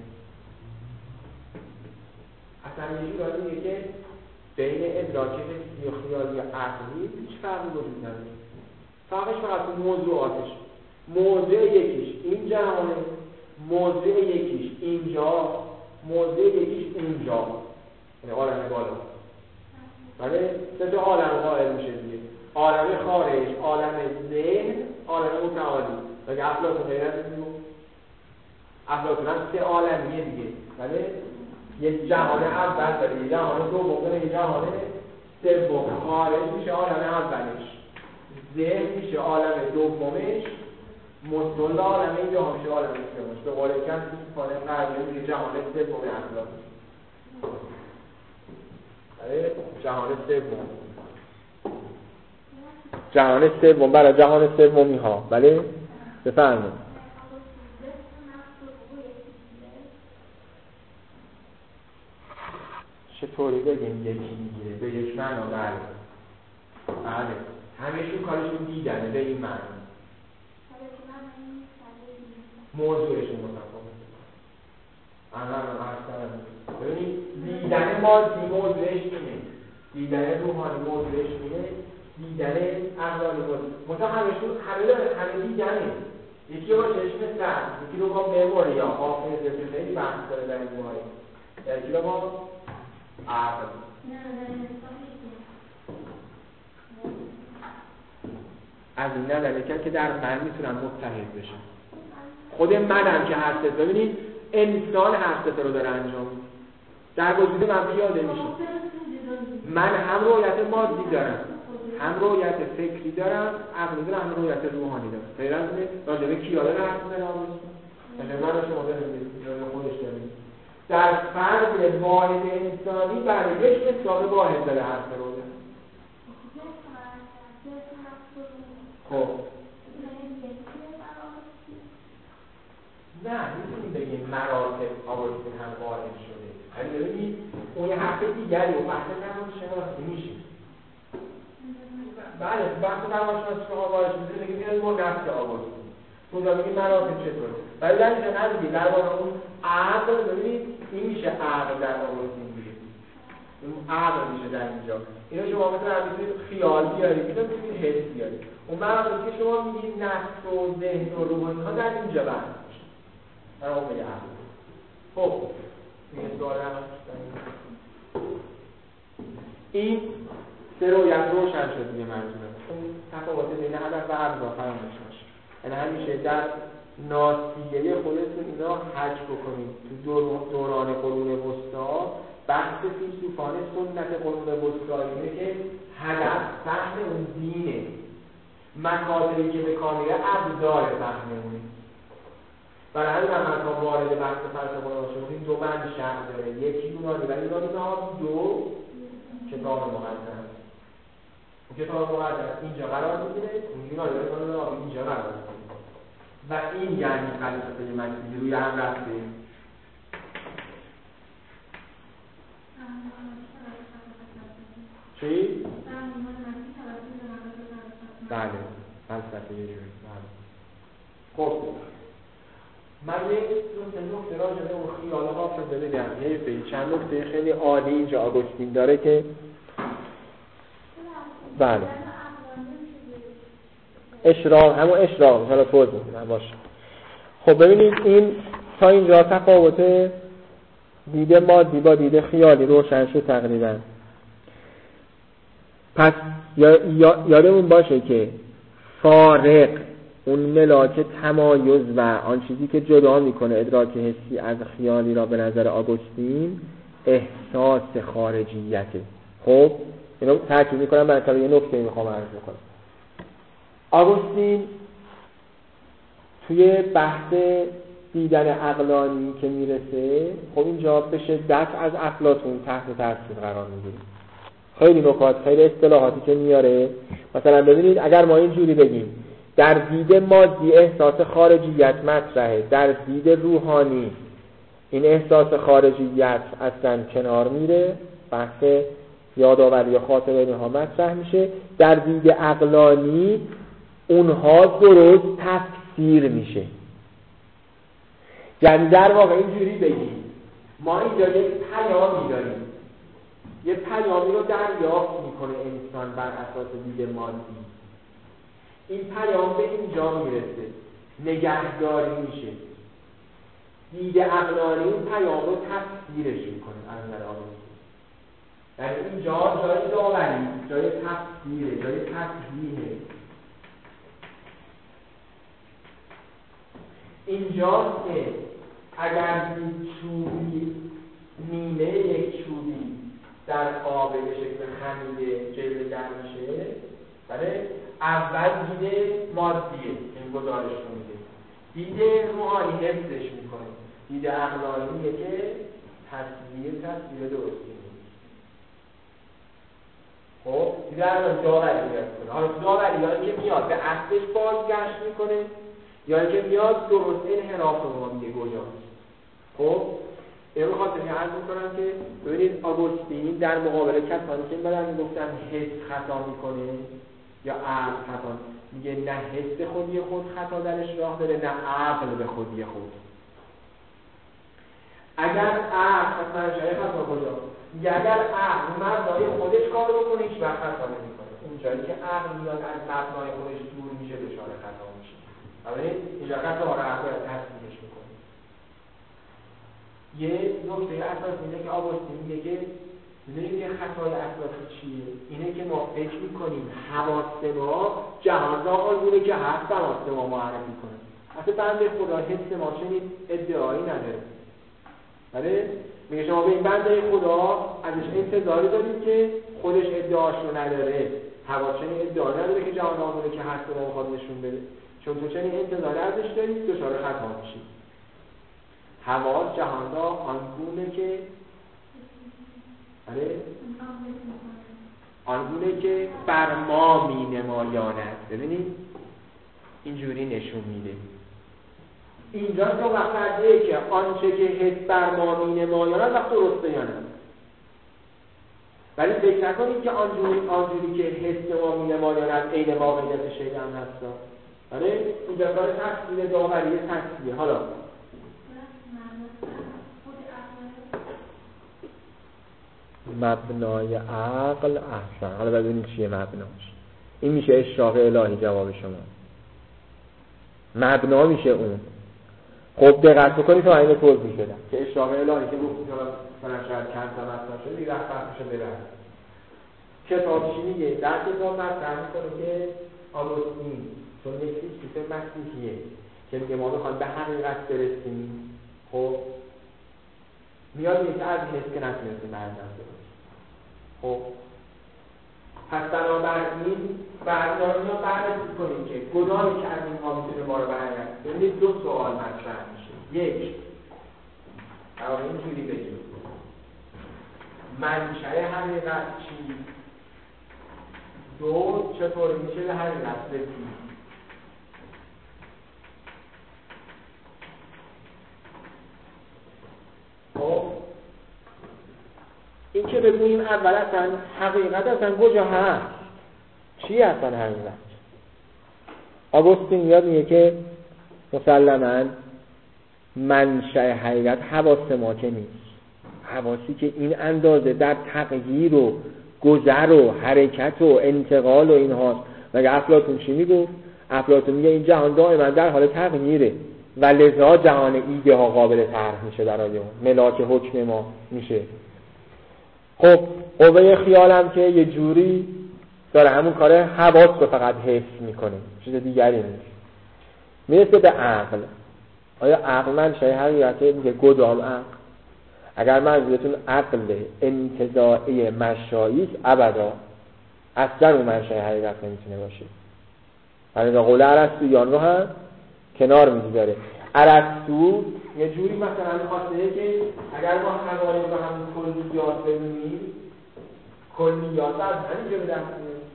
اصلا یه جورایی میگه که بین ادراک حسی و خیالی و عقلی هیچ فرقی وجود نداره. فرقش فقط تو موضوعاتش. موضوع یکیش این جهانه، موضوع یکیش اینجا، موضوع یکیش اونجا. یعنی عالم بالا. ولی سه تا عالم قائل میشه دیگه. عالم خارج، عالم ذهن، عالم متعالی. مگه افلاطون غیر از این بود؟ افلاطون هم سه عالمیه دیگه. ولی یک جهان اول داره، یک جهان دوم، یک جهان سوم. خارج میشه عالم اولش، ذهن میشه عالم دومش، مستقل عالم این جهان میشه عالم سومش. به قول کم فیلسوفان غربی میگه جهان سوم افلاطون. جهان سوم جهان سوم برای جهان سومی ها. بله بفرمایید. چطوری بگیم یکی دیگه به یک معنا؟ بله بله همه‌شون کارشون دیدنه به این معنا. موضوعشون متفاوته. انا اصلا ببینید دیدن مادی موضوعش اینه، دیدن روحانی موضوعش اینه، دیدن عقلانی موضوع منطقه همه‌شون همه همه دیدنه. یکی رو با چشم سر، یکی رو با مموری یا حافظه که خیلی بحث داره در این مورد، یکی رو با عقل. از این نظر که در من میتونم متحد بشم. خود منم که هست. ببینید انسان هر سه رو داره انجام میده. در وجود من پیاده میشه. من هم رویت مادی دارم، هم رویت فکری دارم، عقلی دارم، هم رویت روحانی دارم. غیر از اینه راجع به کیا داره حرف میزنه آگوستین؟ راجع به من و شما داریم، راجع خودش داریم. در فرد واحد انسانی برای یک حساب واحد داره حرف رو داره. خب نه میتونیم بگیم مراتب آگوستین هم وارد شده، ولی ببینید اون یه حرف دیگری و بحث روانشناسی میشه. بله بحث روانشناسی که وارد شده میگه میاد با نفس آگوستین تو دا میگه مراتب چطوره، ولی در اینجا نمیگه در واقع اون عقل. ببینید این میشه عقل در آگوستین دیگه، اون عقل میشه در اینجا. اینو شما مثلا میتونید خیال بیارید، اینو میتونید حس بیارید. اون مراتب که شما میگید نفس و ذهن و روح اینها در اینجا بحث میشه در واقع عقل. خب این سوال هم این سه رویت روشن شد دیگه منظورم. تفاوت بین هدف و ابزار فراموش نشه. یعنی همیشه در ناسیه خودتون اینا حج بکنید. تو دور دوران قرون وسطا بحث فیلسوفان سنت قرون وسطا اینه که هدف فهم اون دینه، مکاتبی که به کار میره ابزار فهم اونه. برای همین من تا وارد بحث فلسفه قرآن این دو منشأ داره، یکی یونانی ولی یونانی نام دو کتاب مقدس. اون کتاب مقدس اینجا قرار میگیره، اون یونانی ولی نام اینجا قرار میگیره و این یعنی فلسفه مسیحی روی هم رفته. چی؟ بله فلسفه یه جوری. خب من یک نکته راجع به اون خیال حافظه بگم. یه چند نکته خیلی عالی اینجا آگوستین داره که بله اشراق، همون اشراق حالا توضیح میدم باشه. خب ببینید این تا اینجا تفاوت دیده مادی با دیده خیالی روشن شد تقریبا. پس یادمون باشه که فارق اون ملاک تمایز و آن چیزی که جدا میکنه ادراک حسی از خیالی را به نظر آگوستین احساس خارجیته. خب اینو تاکید میکنم، مثلا یه نکته میخوام عرض کنم. آگوستین توی بحث دیدن عقلانی که میرسه، خب اینجا به شدت از افلاطون تحت تاثیر قرار میگیره. خیلی نکات، خیلی اصطلاحاتی که میاره. مثلا ببینید اگر ما اینجوری بگیم در دید مادی احساس خارجیت مطرحه، در دید روحانی این احساس خارجیت اصلا کنار میره، بحث یادآوری خاطره اینها مطرح میشه. در دید عقلانی اونها درست تفسیر میشه. یعنی در واقع اینجوری بگیم ما اینجا یک پیامی داریم، یه پیامی رو دریافت میکنه انسان بر اساس دید مادی. این پیام به اینجا میرسه، نگهداری میشه. دید عقلانی این پیام رو تفسیرش میکنه از نظر آگوستین. یعنی اینجا جای داوری، جای تفسیره، جای تفسیره. اینجاست که اگر یک چوبی، نیمه یک چوبی در آب به شکل خمیده جلوه در میشه، بله اول دیده مادیه این گزارش میده، دیده روحانی حفظش میکنه، دیده عقلانیه که تصویر تصویر درستی میده. خب دیده عقلانی داوری میکنه. حالا داوری یا اینکه میاد به اصلش بازگشت میکنه یا اینکه میاد درست انحراف رو میگه کجاست. خب این رو خاطر عرض میکنم که ببینید آگوستین در مقابل کسانی که بعدن میگفتن حس خطا میکنه یا عقل خطا، میگه نه حس خودی خود خطا درش راه داره، نه عقل به خودی خود. اگر عقل مثلا جای خطا کجا؟ میگه اگر عقل مبنای خودش کار بکنه هیچ وقت خطا نمیکنه. اون جایی که عقل میاد از مبنای خودش دور میشه دچار خطا میشه. ببینید اینجا خطا رو عقل تصدیقش میکنه. یه نکته اساسی اینه که آگوستین میگه که میدونید یه خطای اساسی چیه؟ اینه که ما فکر میکنیم حواس ما جهان را آلگونه که هست حواس ما معرفی کنه. اصلا بنده خدا حس ما چنین ادعایی نداره. آره میگه شما به این بنده خدا ازش انتظاری دارید که خودش ادعاش رو نداره، حواس چنین ادعا نداره که جهان آمونه که هست و میخواد نشون بده، چون تو چنین انتظاری ازش دارید دچار خطا میشید. حواس جهان را آنگونه که آره آنگونه که بر ما می نمایاند. ببینید اینجوری نشون میده. اینجا تو وقتیه که آنچه که حس بر ما می نمایاند وقت درسته یا نه. ولی فکر نکنید که آنجوری آنجوری که حس ما می نمایاند عین واقعیت شیء هم هست. آره اینجا کار تفسیر داوری تفسیریه. حالا مبنای عقل احسن. حالا ببینید چیه مبناش. این میشه اشراق الهی جواب شما. مبنا میشه اون. خب دقت بکنید تا اینو توضیح بدم که اشراق الهی که گفتیم مثلا شاید چند تا مطلب شده دیگه بحثش ببرم. کتاب چی میگه؟ در کتاب مطرح میکنه که آگوستین چون یک فیلسوف مسیحیه که میگه ما میخوایم به حقیقت برسیم، خب میاد میگه از این حس که نتونستیم به حقیقت برسیم. خب پس بنابراین بردار میاد بررسی کنیم که کدامی که از اینها میتونه ما رو به حقیقت. ببینید دو سوال مطرح میشه. یک در اینجوری بگیم منشأ حقیقت چی؟ دو چطور میشه به حقیقت رسید؟ خب این که بگوییم اول اصلا حقیقت اصلا کجا هست؟ چی اصلا حقیقت؟ آگوستین میاد میگه که مسلماً منشأ حقیقت حواس ما که نیست. حواسی که این اندازه در تغییر و گذر و حرکت و انتقال و اینهاست. مگه افلاطون چی میگفت؟ افلاطون میگه این جهان دائما در حال تغییره و لذا جهان ایده ها قابل طرح میشه برای اون ملاک حکم ما میشه. خب قوه خیالم که یه جوری داره همون کار حواس رو فقط حفظ میکنه، چیز دیگری نیست. میرسه به عقل. آیا عقل منشأ حقیقته؟ میگه کدام عقل؟ اگر منظورتون عقل انتزاعی مشایی است ابدا اصلا اون منشأ حقیقت نمیتونه باشه. همین قول ارسطویان رو هم کنار میذاره. ارسطو یه جوری مثلا می‌خواسته که اگر ما حوالی رو همون کلیات ببینیم کلیات از همینجا به دست میاد.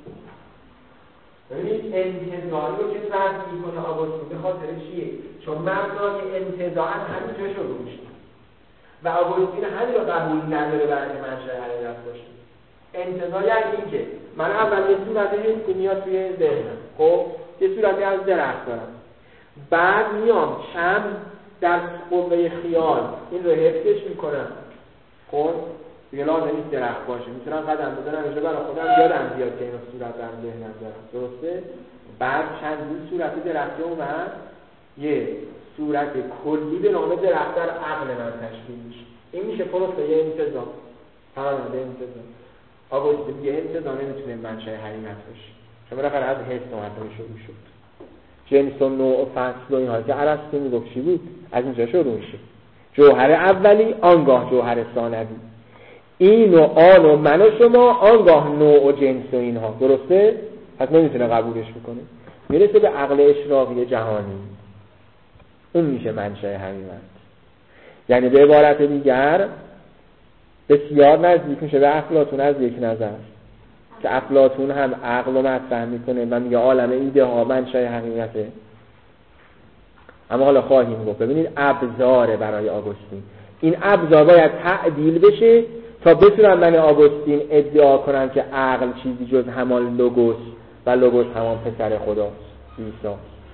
ببینید انتزاعی رو که رد میکنه آگوستین به خاطر چیه؟ چون مبنای انتزاع همینجا شروع میشه و آگوستین همین رو قبول نداره برای منشأ حقیقت باشه. انتزاع یعنی این که من اول یه صورت حسی میاد توی ذهنم، خب یه صورتی از درخت دارم، بعد میام چند در قوه خیال این رو حفظش میکنم. خب دیگه لازم نیست درخت باشه، میتونم قدم بزنم اینجا برای خودم یادم بیاد که این صورت در ذهنم دارم، درسته؟ بعد چندین صورت درختی اومد یه صورت کلی به نام درخت در عقل من تشکیل میشه. این میشه پروسه یه انتظام فرانده انتظام. آگوستین میگه انتظام نمیتونه منشأ حقیقت باشه چون بالاخره از حس اومده شروع شد. جنس و نوع و فصل و اینها که ارسطو میگفت چی بود؟ از اینجا شروع میشه. جوهر اولی آنگاه جوهر ثانوی، این و آن و من و شما آنگاه نوع و جنس و اینها، درسته؟ پس نمیتونه قبولش بکنه. میرسه به عقل اشراقی جهانی، اون میشه منشأ حقیقت. یعنی به عبارت دیگر بسیار نزدیک میشه به افلاطون از یک نظر که افلاطون هم عقل رو مطرح میکنه و میگه عالم ایده ها منشأ حقیقته. اما حالا خواهیم گفت ببینید ابزاره برای آگوستین. این ابزار باید تعدیل بشه تا بتونن من آگوستین ادعا کنن که عقل چیزی جز همان لوگوس و لوگوس همان پسر خداست، عیسی.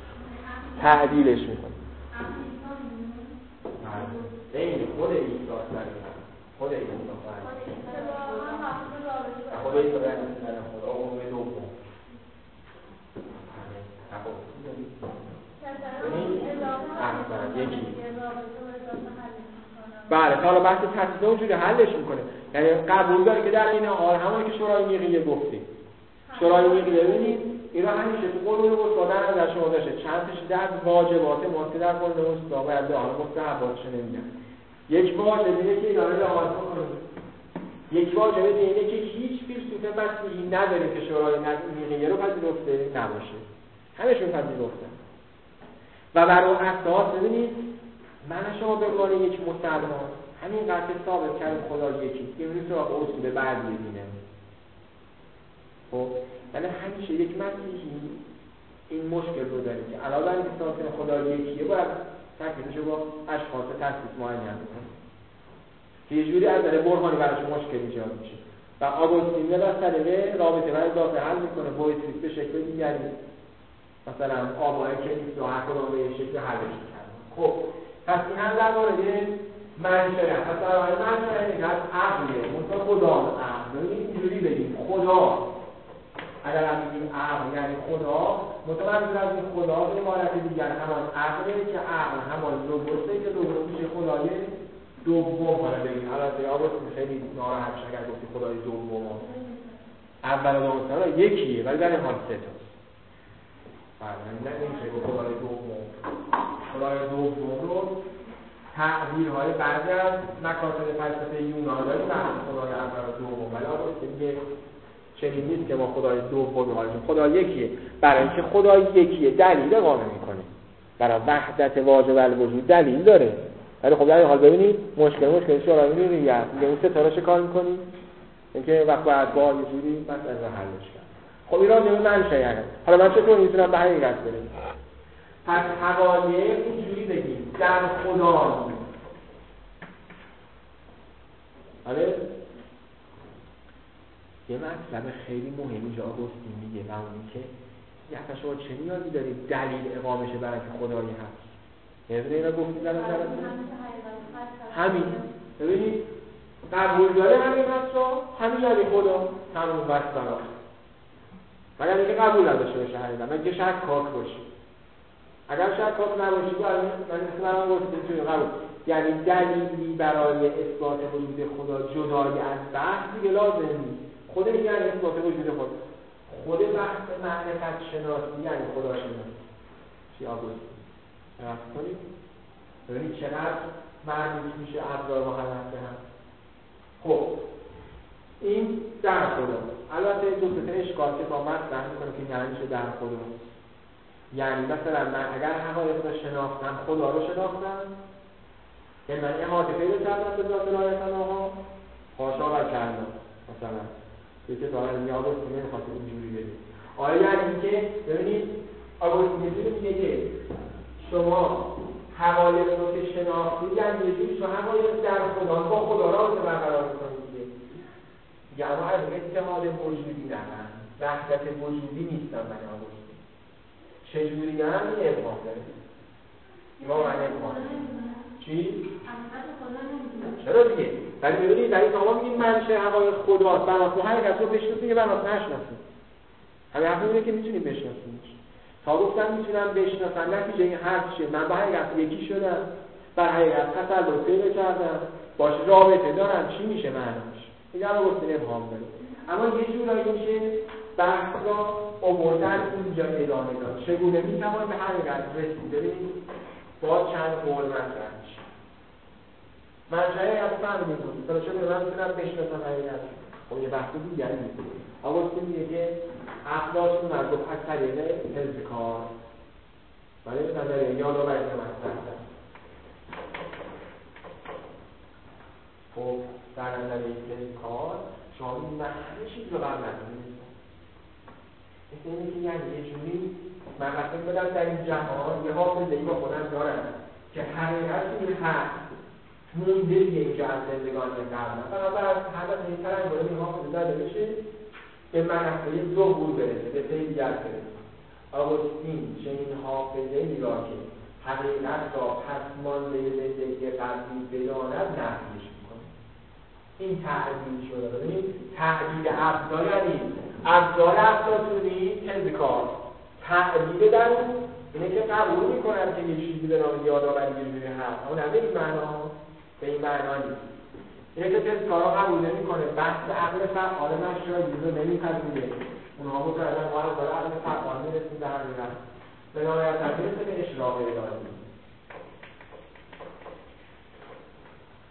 تعدیلش میکنه. این خود عیسی خود عیسی خود عیسی پسر خدا اون دوم. احسن یکی. بله حالا بحث تفسیر اونجوری حلش میکنه. یعنی قبول داره که در این حال همون که شورای میقیه گفته. شورای میقیه ببینید اینا همیشه تو قانون وسطا در شما داشته چند تاش در واجبات ما که در قانون وسطا باید به آن مستحباتش نمیگن. یک واجب اینه که اداره لحاظ کنید. یک واجب اینه که هیچ فیلسوف مسیحی نداره که شورای نیقیه رو پذیرفته نباشه. همشون پذیرفتن. و بر اون اساس ببینید من شما به عنوان یک مسلمان همین قطعه ثابت کردیم خدا یکی. یه می‌بینید سراغ اصول بعضی دینه. خب ولی همیشه یک مسیحی این مشکل رو داره که علاوه بر اینکه ثابت خدا یکیه باید تکلیفش رو با اشخاص تثبیت معین کنه. که یه جوری از نظر برهانی براش مشکل ایجاد میشه. و آگوستین به طریق رابطه بر اضافه حل میکنه بویتریس به شکل دیگری مثلا آبای کلیس و هر کدوم به یه شکل حلش میکنه. خب پس این هم در مورد منشأ است. پس در مورد منشأ اینه از عقله مثلا خدا عقل اینجوری بگیم خدا اگر هم بگیم عقل یعنی خدا متوجه از این خدا به عبارت دیگر همان عقله که عقل همان لوگوسه که لوگوس میشه خدای دوم حالا بگیم البته آگوستین خیلی ناراحت شد اگر گفتی خدای دوم اول و دوم یکیه ولی در این حال سه تاست. بله نمیشه که خدای دوم خدای دوم رو تعبیرهای بعضی از مکاتب فلسفه یونانی وقتی خدای اول و دوم ولی آگوستین میگه چنین نیست که ما خدای دوم حالشون خدا یکیه برای اینکه خدای یکیه دلیل اقامه میکنه برای وحدت واجب الوجود دلیل داره. ولی خب در این حال ببینید مشکل مشکل شورای نیقیه است. میگه اون ستاره چه کار میکنی؟ اینکه وقت بعد با یه جوری مسئله رو حلش کرد. خب این راجع به منشأ یعنی حالا من چطور میتونم به حقیقت برسم؟ پس حقایق اینجوری بگیم در خدا آره یه مطلب خیلی مهمی جا آگوستین میگه و اون اینکه یه اصلا شما چه نیازی دارید دلیل اقامه شه برای که خدایی هست؟ یعنی اینا گفتید در نظر همین ببینید قبول داره همین هست را همین یعنی خدا تموم بس برا مگر اینکه قبول نداشته باشه حقیقت مگر شکاک باشه اگر شکاک نباشی من مثل من گفتیم توی قبول یعنی دلیلی برای اثبات وجود خدا جدای از بحث دیگه لازم نیست خود این یعنی اثبات وجود خدا خود بحث معرفت شناسی یعنی خدا شناسی چی آگوستین رفت کنید ببینید چقدر مربوط میشه ابزار با هدف به هم. خب این در خدا البته دو سه اشکال که با مطرح میکنه که یعنی چه در خدا یعنی مثلا من اگر حقایق رو شناختم خدا رو شناختم یعنی من احاطه پیدا کردم به ذات لایتناها حاشا و کلا مثلا یکی تا الان آگوستین نمیخواد اینجوری بگه آیا یعنی که ببینید آگوستین میگه که شما حقایق رو که شناختید یعنی یه جوری شما حقایق در خدا با خدا رابطه برقرار می‌کنید دیگه دیگه اما از اتحاد وجودی نمن وحدت وجودی نیستم من آگوستین چجوری هم این ابهام داره ما من ابهام چی؟ چرا دیگه؟ ولی ببینید در این شما میگید منشأ حقایق خداست بناسه حقیقت رو بشناسید یا بناسه نشناسید همین حرف اینه که میتونید بشناسید تا گفتم میتونم بشناسم نتیجه این حرف چیه من با حقیقت یکی شدم بر حقیقت تسلط پیدا کردم باش رابطه دارم چی میشه معناش این هم گفتین ابهام داره اما یه جورایی میشه بحث را آوردن اینجا ادامه داد چگونه میتوان به حقیقت رسید ببینید با چند قول مطرح میشه منشأ از فهمید بود حالا چون من میتونم بشناسم حقیقت خب یه بحث دیگری نیست آگوستین میگه که اخلاقشون مربوط از طریق حزب کار ولی به نظر یادآوری مطرح کرد خب در نظر حزب کار شما این همه چیز رو قبل ندونید مثل اینه که یعنی یه جوری من قسم بدم در این جهان یه حافظه‌ای با خودم دارم که حقیقت این هست مونده دیگه اینجا از زندگان قبل فقط باید هدف این طرح باید این حافظه داده بشه به منحصه ظهور برسه به سیدیت برسه آگوستین چنین حافظه‌ای را که حقیقت را پس مانده زندگی قبلی بداند نفیش میکنه این تعبیر شده ببینید تعبیر ابزار یعنی ابزار افلاطونی تذکار تعبیر در اون اینه که قبول میکنن که یه چیزی به نام یادآوری یه جوری هست اما نه به این معنا به این معنا نیست اینه که تذکارها قبول نمیکنه بحث عقل فعال مشاهدی رو نمیپذیره اونها متعلق ما از عقل فعال میرسیم به حقیقت به نهایت میرسه به اشراق الهی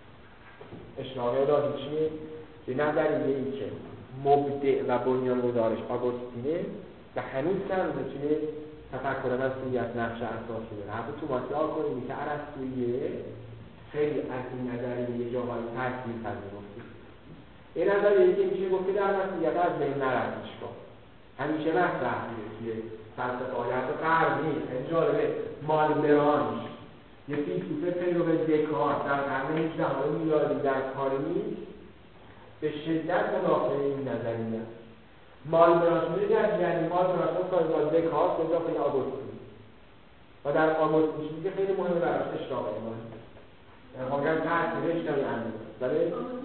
اشراق الهی چیه؟ یه نظریه ای که مبدع و بنیانگذارش آگوستینه و هنوز هم توی تفکر مسیحیت نقش اساسی داره. حتی توماس آکوینی که ارسطویی خیلی از این نظریه جاهای تاثیر پذیرفته. این نظریه که میشه گفت که در مسیحیت از بین نرفت هیچگاه. همیشه مطرح بوده توی فلسفه‌های حتی غربی. خیلی جالبه مالبرانش یه فیلسوف پیرو دکارت در قرن هجدهم میلادی در پاریس به شدت منافع این نظریه است. مالبرانش میگه یعنی مالبرانش مصاحبه با دکارت به اضافه آگوستین و در آگوستین چیزی که خیلی مهمه براش اشراق الهی. یعنی واقعا تأثیرش داری همین. بله؟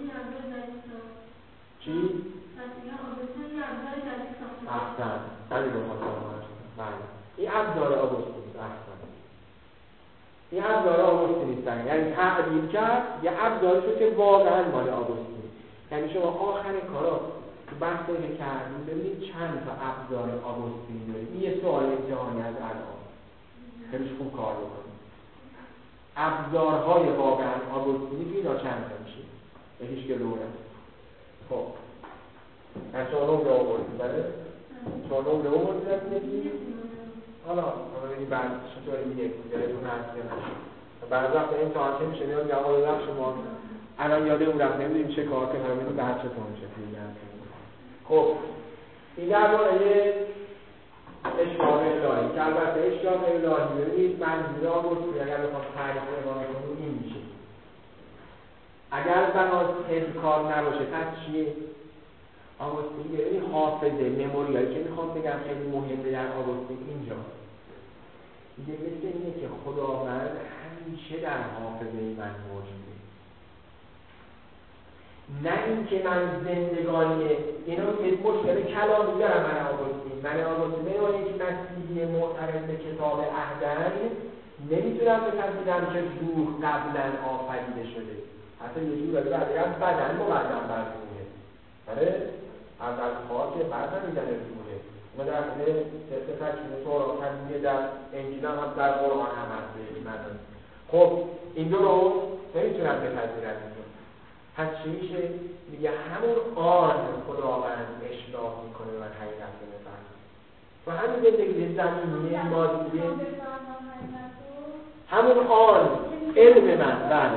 چی؟ احسن. همین رو خواستم. بله. این ابزار آگوستین است. احسن. این ابزار آگوستین نیستن. یعنی تعبیر کرد یه ابزاری شد که واقعا مال آگوستین. یعنی شما آخر کارا تو بحثی که کردیم ببینید چند تا ابزار آگوستین دارید. این یه سوال امتحانی از الان. خیلی خوب کار بکنید. ابزارهای واقعا آگوستینی تو اینا چند تا میشه؟ یکیش که لوره. خب. از شما نمره آوردید، بله؟ شما نمره آوردید از یکی؟ حالا حالا ببینید بعد چطوری یک یادتون هست یا نشد. بعد وقت امتحان که میشه میاد آقا ببخش شما الان یادمون رفت نمیدونیم چه کار کنیم ببینید بعد چطور میشه دیگه. خب این درباره اشراق الهی که البته اشراق الهی ببینید منظور آگوستین اگر بخوام تعریف کنیم این میشه. اگر بناس تذکار نباشه پس چیه؟ آگوستین ببینید حافظه مموریایی که میخوام بگم خیلی مهمه در آگوستین اینجا میگه مثل اینه که خداوند همیشه در حافظه من موجوده، نه اینکه من زندگانی اینو یه مشکل کلامی دارم. من آگوستین من آگوستین من اینکه مسیحی معترض به کتاب اهدن نمیتونم بپذیرم که روح قبلا آفریده شده. حتی یه جور رو بگم بدن مقدم بر روحه، بله؟ اول خاک بعد نمیدن روحه. ما در خونه سفر تکوین تورات هم در انجیل هم در قرآن هم هست این مدن. خب این دو رو نمیتونم بپذیرم اینجا. پس چی میشه؟ میگه همون آن خداوند اشراق میکنه و حقیقت رو بفهمه. و همین زندگی زمینی مادیه همون آن علم من بله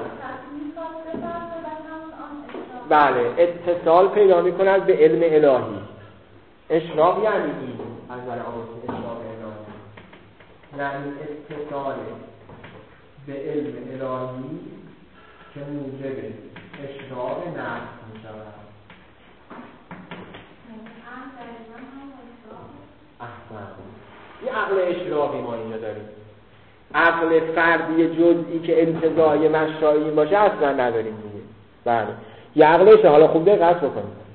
بله اتصال پیدا میکند به علم الهی. اشراق یعنی این از نظر آگوستین اشراق الهی یعنی اتصال به علم الهی که موجب اشراق نفس می شود. احسن. یه عقل اشراقی ما اینجا داریم. عقل فردی جزئی که انتزاعی مشرعی باشه اصلا نداریم دیگه. بله. یه عقلش حالا خوب دقت بکنید.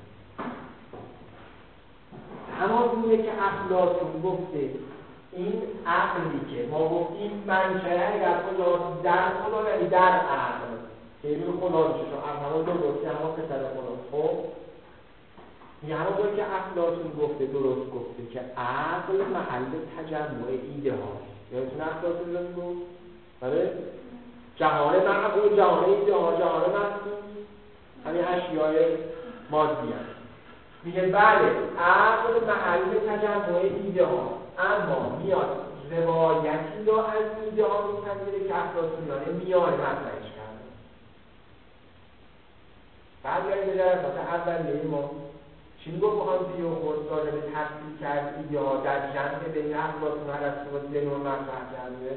همان گونه که افلاطون گفته این عقلی که ما گفتیم منشأ در خدا در خدا یعنی در عقل که این خدا میشه چون عقل دو گفتی همون پسر خداست. خب این همون که افلاطون گفته درست گفته که عقل محل تجمع ایده هاست. یادتون افلاطون رو میگفت؟ بله؟ جهان معقول، جهان ایده ها، جهان محسوس همین اشیاء مادی هست. میگه بله عقل محل تجمع ایده ها، اما میاد روایتی رو از ایده ها میپذیره که افلاطونیانه میانه مطرحش کرده. بعد یعنی به جلسات اولیه ما چی میگفت بخوام پیو خود راجع به تفسیر کرد ایده ها در جمع بین افلاطون و ارسطو و زنون مطرح کرده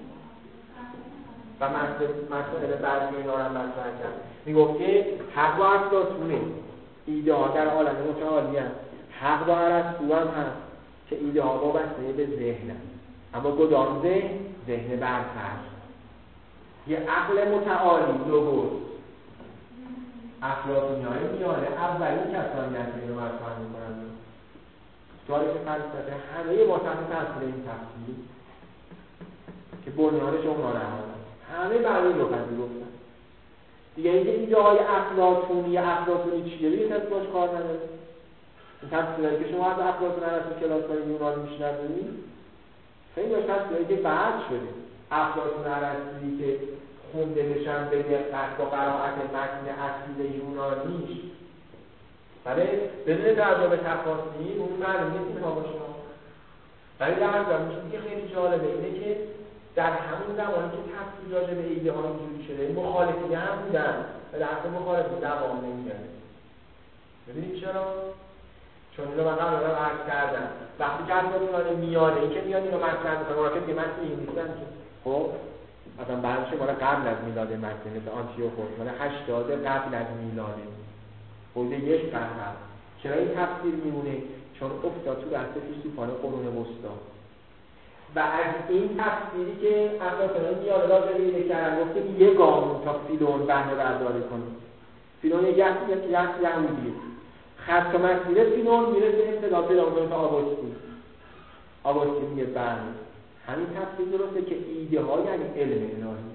و مسائل بعضی اینا رو مطرح کرد. میگفت که حق با افلاطونه ایده ها در عالم متعالی هست، حق با ارسطو هم هست که ایده ها وابسته به ذهن هست، اما کدام ذهن؟ ذهن برتر. یه عقل متعالی لوگوس افلاطونیان میانه اولین کسانی هست که اینو مطرح میکنن. تاریخ فلسفه همه ما تحت تاثیر این تفسیر که بنیانش اونها نهادن همه بعد این رو پذیرفتن دیگه. اینکه ایده های افلاطونی افلاطونی چیه دیگه کسی باش کار نداره. این تفسیرهایی که شما از افلاطون هست که کلاس‌های یونان میشنوید خیلی داشت تفسیرهایی که بعد شده. افلاطون ارسطویی که خونده بشن به دقت با قرائت متن اصیل یونانیش، ولی بدون توجه به تفاصیل اون معلوم نیست اینها باشه. ولی در نظر میشه که خیلی جالبه اینه که در همون زمانی که تفسیر راجع به ایده ها اینجوری شده مخالفین هم بودن و در اصل مخالفین دوام نمی‌گرفت. ببینید چرا؟ چون اینو من قبلا عرض کردم وقتی که اصلا میانه این که میاد اینو مطرح میکنه اونا که دیگه متن این نیستن که خب مثلا بعضیش مال قبل از میلاد متن مثل آنتیوخوس مال هشتاد قبل از میلاد بوده یک قرن. چرا این تفسیر میمونه؟ چون افتاد تو بحث فیلسوفان قرون وسطا و از این تفسیری که افلاطون میانه راجع به ایده کردن گفته که یه گام تا فیلون بهره برداری کنه. فیلون یک یهودیه، خط و مسیر فیلون میرسه ابتدا پیرامون تا آگوستین. آگوستین میگه بله همین تفسیر درسته که ایده ها یعنی علم الهی.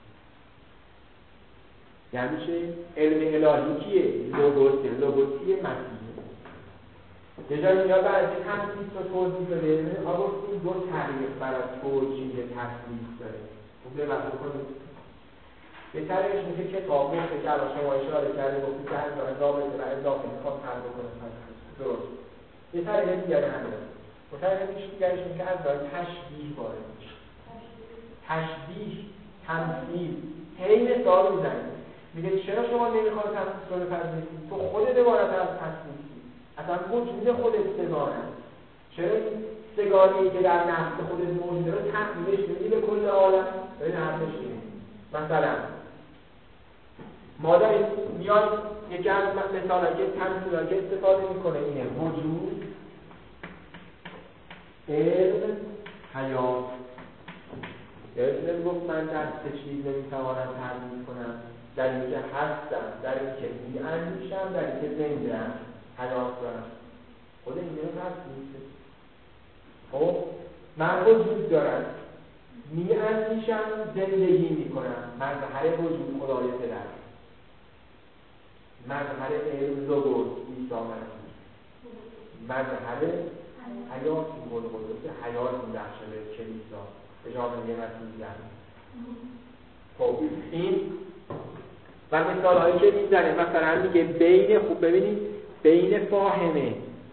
یعنی چه؟ علم الهی کیه؟ لوگوسه، لوگوسی مسیح. یه جایی میاد برای که تفسیر رو توضیح بده آگوستین دو طریق برای توجیه تفسیر داره. خوب دقت بکنید. به طریقش میشه کتاب گفته که الان شما اشاره کردید گفتید که از رابطه و اضافه میخواد حل بکنه درست. یه طریق دیگری هم داره. یه طریق دیگریش میگه از راه تشبیه وارد میشه. تشبیه، تمثیل، هی مثال میزنید. میگه چرا شما نمیخواد تفسیر رو بپذیرید؟ تو خودت عبارت از تفسیری. اصلا وجود خودت سگانه است. چرا این سگانه‌ای که در نفس خودت موجوده رو تحمیلش نمیدی به کل عالم؟ ببین حرفش اینه. مثلا ما داریم میاد یکی از مثالایی که تمثیلایی که استفاده میکنه اینه وجود، علم، حیات. یادتونه گفت من در سه چیز نمیتوانم تعبیر کنم، در این که هستم، در این که می‌اندیشم، در این که زنده‌ام، حیات دارم. خود این رو هست نیست. خب من وجود دارم، می‌اندیشم، زندگی میکنم. مظهر وجود خدای پدر، مظهر علم لوگوس عیسی مسیح، مظهر حیات روح القدس حیات می‌بخشه به کلیسا به جامعه مسیحیان. خب این و مثال‌هایی که می‌زنه مثلا میگه بین خوب ببینید بین فاهمه،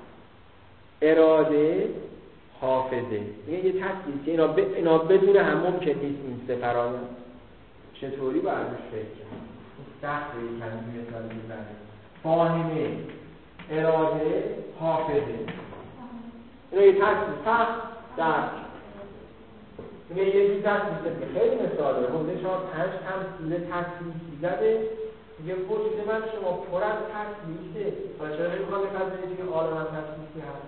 اراده، حافظه. میگه یه تصویر که اینا, ب... اینا بدون هم ممکن نیست این سه فرایند. چطوری باید روش فکر کرد؟ سخته یک کمی مثال می‌زنه. فاهمه، اراده، حافظه. اینا یه تصویر سخت درک. میگه یه جور تصویر که خیلی مثاله. حوزه شما پنج تمثیل تصویری زده. میگه وجود من شما پر از تصویریه. حالا چرا نمی‌خواد بپذیرید که عالم هم تصویری هست؟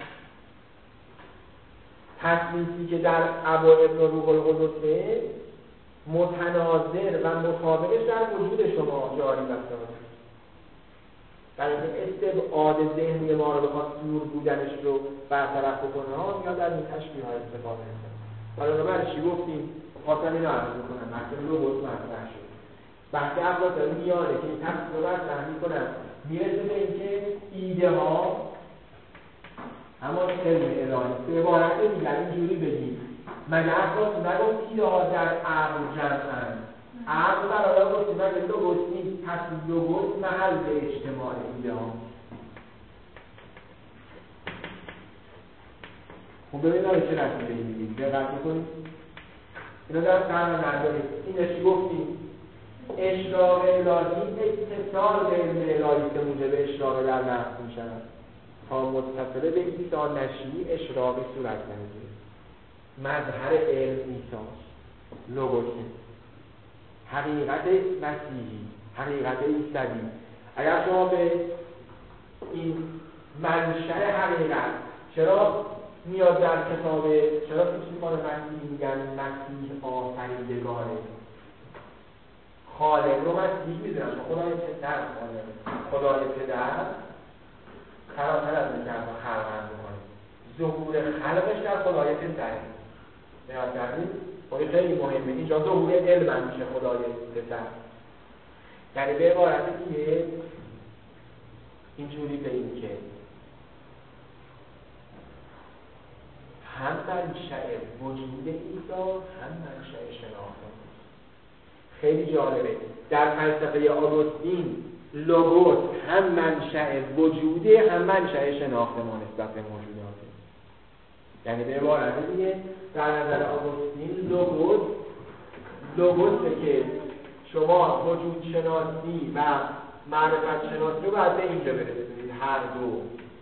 تصویری که در ابا ابن روح القدسه متناظر و مطابقش در وجود شما جاری و ساری. برای اینکه استبعاد ذهنی ما رو بخواد دور بودنش رو برطرف بکنه ها میاد در این تشبیه ها استفاده میکنه. حالا برای چی گفتیم؟ خواستم اینو عرض بکنم مثلا رو بود مطرح شد. وقتی افلاطون میاره که این تفسیر رو مطرح میکنن میرسه به اینکه ایده ها اما علم الهی به عبارت دیگر اینجوری بگیم مگه افلاطون نگفت ایده ها در عقل جمع‌اند؟ عقل برای گفتی مگه لوگوس این تصویر لوگوس محل به اجتماع ایده ها. خب ببین آره چه نتیجه میگید دقت بکنید. اینا در قرار ندارید. این چی گفتیم؟ اشراق الهی اتصال به علم الهی که موجب اشراق در نفس میشود تا متصل به عیسی نشی اشراقی صورت نمیگیره. مظهر علم عیسی لوگوسی، حقیقت مسیحی، حقیقت عیسی. اگر شما به این منشأ حقیقت چرا میاد در کتاب چرا فیلسوفان مسیحی میگن مسیح آفریدگاره؟ خالق رو مسیح میدونن خدای پدر خالق خدای پدر فراتر از اینکه از خلق میکنه. ظهور خلقش در خدای پدر نیاز دارید. خیلی خیلی مهمه اینجا ظهور علم میشه خدای پدر. یعنی به عبارت دیگه اینجوری به این که هم منشأ وجود عیسی هم منشأ شناخت. خیلی جالبه. در فلسفه آگوستین لوگوس هم منشأ وجوده هم منشأ شناخت ما نسبت به موجوداته. یعنی به عبارت دیگه در نظر آگوستین لوگوس لوگوسه که شما وجود شناسی و معرفت شناسی رو باید به اینجا برسونید هر دو.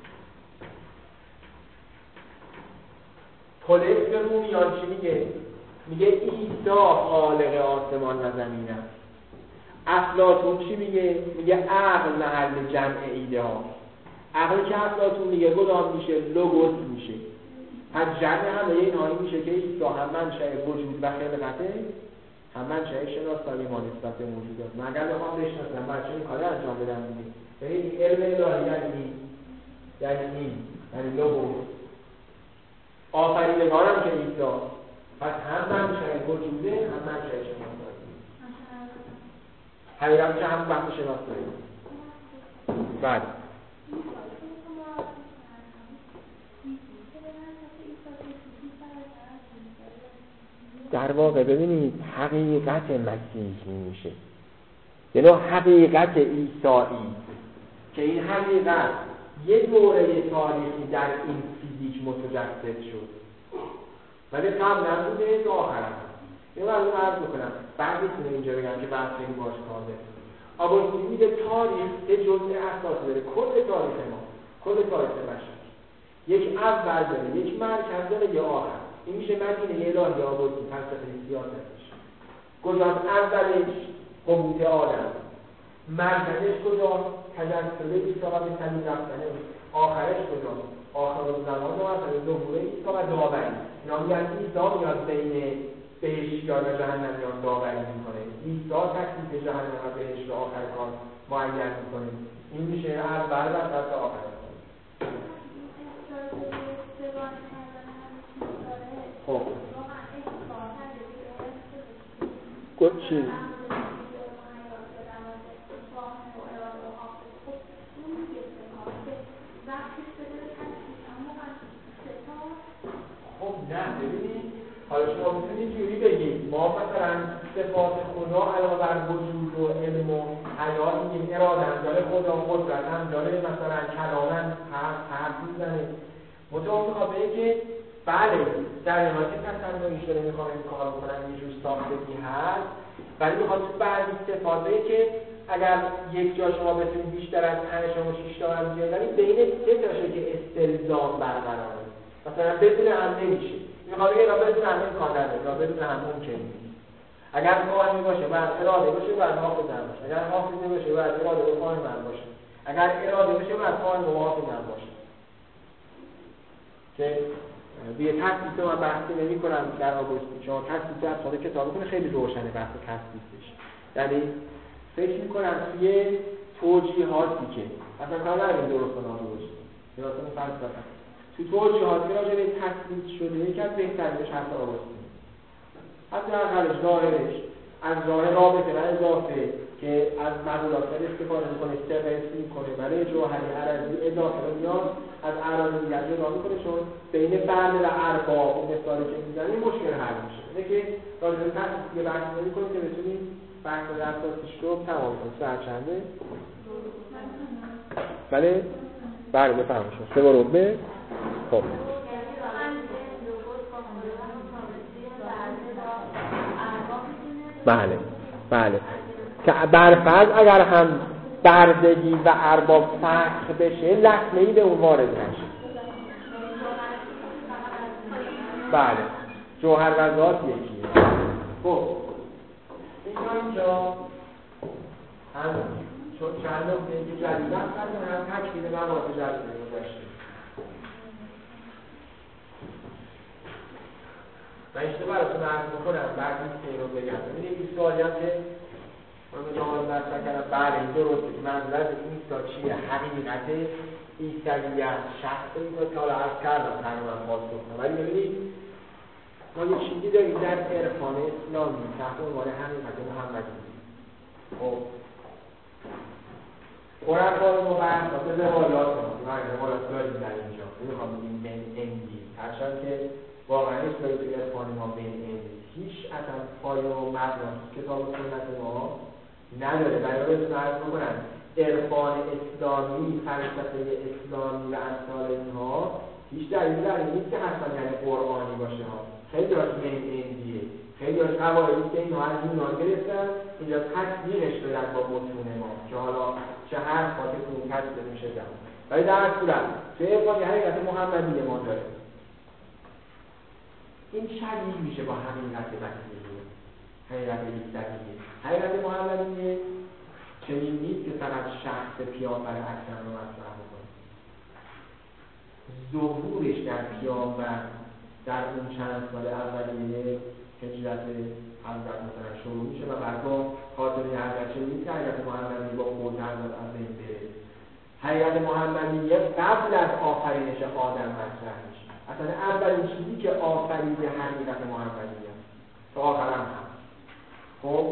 پولس به رومیان چی میگه؟ میگه عیسی خالق آسمان و زمین است. افلاطون چی میگه؟ میگه عقل محل جمع ایده ها. عقلی که افلاطون میگه گدام میشه؟ لوگوس میشه. پس جمع همه اینها این میشه که عیسی هم منشأ وجود و خلقته هم منشأ شناسایی ما نسبت به موجودات. من اگر بخوام بشناسم بچه این کاری انجام بدم دیگه. یعنی علم الهی یعنی این یعنی این یعنی لوگوس. آفریدگارم که عیسی، پس هم منشأ وجوده هم منشأ شناسایی. حقیقت که هم بحث شناسایی. بعد در واقع ببینید حقیقت مسیحی میشه یه نوع حقیقت عیسایی که این حقیقت یه دوره تاریخی در این فیزیک متجسد شد ولی قبلا بوده تا آخر هم یه وقت عرض بکنم بعدیتونه اینجا بگم که بعد خیلی باش کار داریم. آگوستین میگه تاریخ یه جزء اساسی داره. کل تاریخ ما کل تاریخ بشر یک اول داره، یک مرکز داره، یه آخر. این میشه مدینه الهی آگوستین فلسفه سیاستش. کجاست؟ اولش حبوط آدم، مرکزش کجاست؟ تجسد عیسی و به زمین رفتنه، آخرش کجاست؟ آخر زمان و مثلا ظهور عیسی و داوری. اینا میگن عیسی میاد بین بهشتیان و جهنمیان داوری میکنه. عیسی تکلیف جهنم و بهشت آخر کار معین میکنه. این میشه اول و بعد آخر. خب گفت چی؟ خب نه ببینید حالا شما میتونید جوری بگید ما مثلا صفات خدا علاوه بر وجود و علم و حیات میگیم اراده هم داره، خدا قدرت هم داره، مثلا کلام هم حرف حرف میزنه. متوجه میخواد بگه که بله در حالی که تصنعی شده میخوام این کار بکنم یه جور ساختگی هست ولی میخواد تو بعضی صفات بگه که اگر یک جا شما بتونید بیشتر از پنج تا و شش تا از بیاد ولی بین سه تاشه که استلزام برقراره. مثلا بدون هم نمیشه. میخواد بگه را بدون هم امکان نداره، را بدون هم ممکن نیست. اگر قائم باشه بعد اراده باشه بعد حافظ هم باشه. اگر حافظ باشه بعد اراده و قائم هم باشه. اگر اراده باشه بعد قائم و حافظ هم باشه. که دیگه تثبیت من بحثی نمی کنم در آگوستین. شما تثبیت از خود کتاب کنه خیلی روشنه بحث تثبیتش. یعنی فکر میکنم توی توجیهاتی که اصلا کار نداریم درست و نادرست درست و فلسفه تو توجیهاتی راجع به تثبیت شده یکی از بهترینش حرف آگوستین. حتی اقلش ظاهرش از راه رابطه و اضافه که از معمولات استفاده میکنه استقیاس میکنه برای جوهری عرضی اضافه رو میاد از اعراض دیگر جدا میکنه چون بین بنده و ارباب اون مثالی که میزنیم مشکل حل میشه. اینه که راجع به تثبیت بحث نمی‌کنیم که بتونیم بحث اساسیش رو تمام کنیم. ساعت چنده؟ بله؟ بله بفهمم شد. سه بار ربه؟ خب بله بله که برفرض اگر هم بردگی و ارباب فسخ بشه لطمه‌ای به اون وارد نشه. بله جوهر و ذات یکیه. خب اینجا اینجا هم چون چند نقطه که جدید هستن هم تکمیل مواد جدید گذاشتیم. من اشته براتون عرض بکنم بعد این سه رو بگم. ببینید این سوالی هم که من به جامعه مطرح کردم بله این درسته که منظور از این عیسی چیه؟ حقیقت عیسویت شخص عیسی که حالا عرض کردم تقریبا پاسخ کنم. ولی ببینید ما یه چیزی داریم در عرفان اسلامی تحت عنوان حقیقت محمدی. خب عرفای ما بحثات روایات ما من روایات داریم در اینجا نمیخوام بگیم بین اندی هرچند که واقعا اسلامی توی عرفان ما بین اندی هیچ اصلا پایه و مبنا کتاب و سنت ما نداره. برای بهتون عرض بکنم عرفان اسلامی، فلسفه اسلامی و امثال اینها هیچ دلیلی بر این نیست که حتما یعنی قرآنی باشه ها. خیلی هاش من اندیه، خیلی هاش قواعدی که اینها از یونان گرفتن اینجا تطبیقش دادن با متون ما که حالا چه هر خاطر که اون تطبیق میشه دارم. ولی در هر صورت توی عرفان حقیقت محمدی ما داره. این شبیه میشه با حقیقت بسیطه، حقیقت ایستگیه. حقیقت محمدی چنین نیست که فقط شخص پیامبر اکرم رو مطرح بکنه. ظهورش در پیامبر در اون چند سال اولیه هجرت حضرت مثلا شروع میشه و بعدا خاطره حضرت چه نیست که حقیقت محمدی با خود حضرت از بین بره. حقیقت محمدی قبل از آفرینش آدم مطرح میشه. اصلا اولین چیزی که آفرید حقیقت محمدی است تا آخر هم هست. خب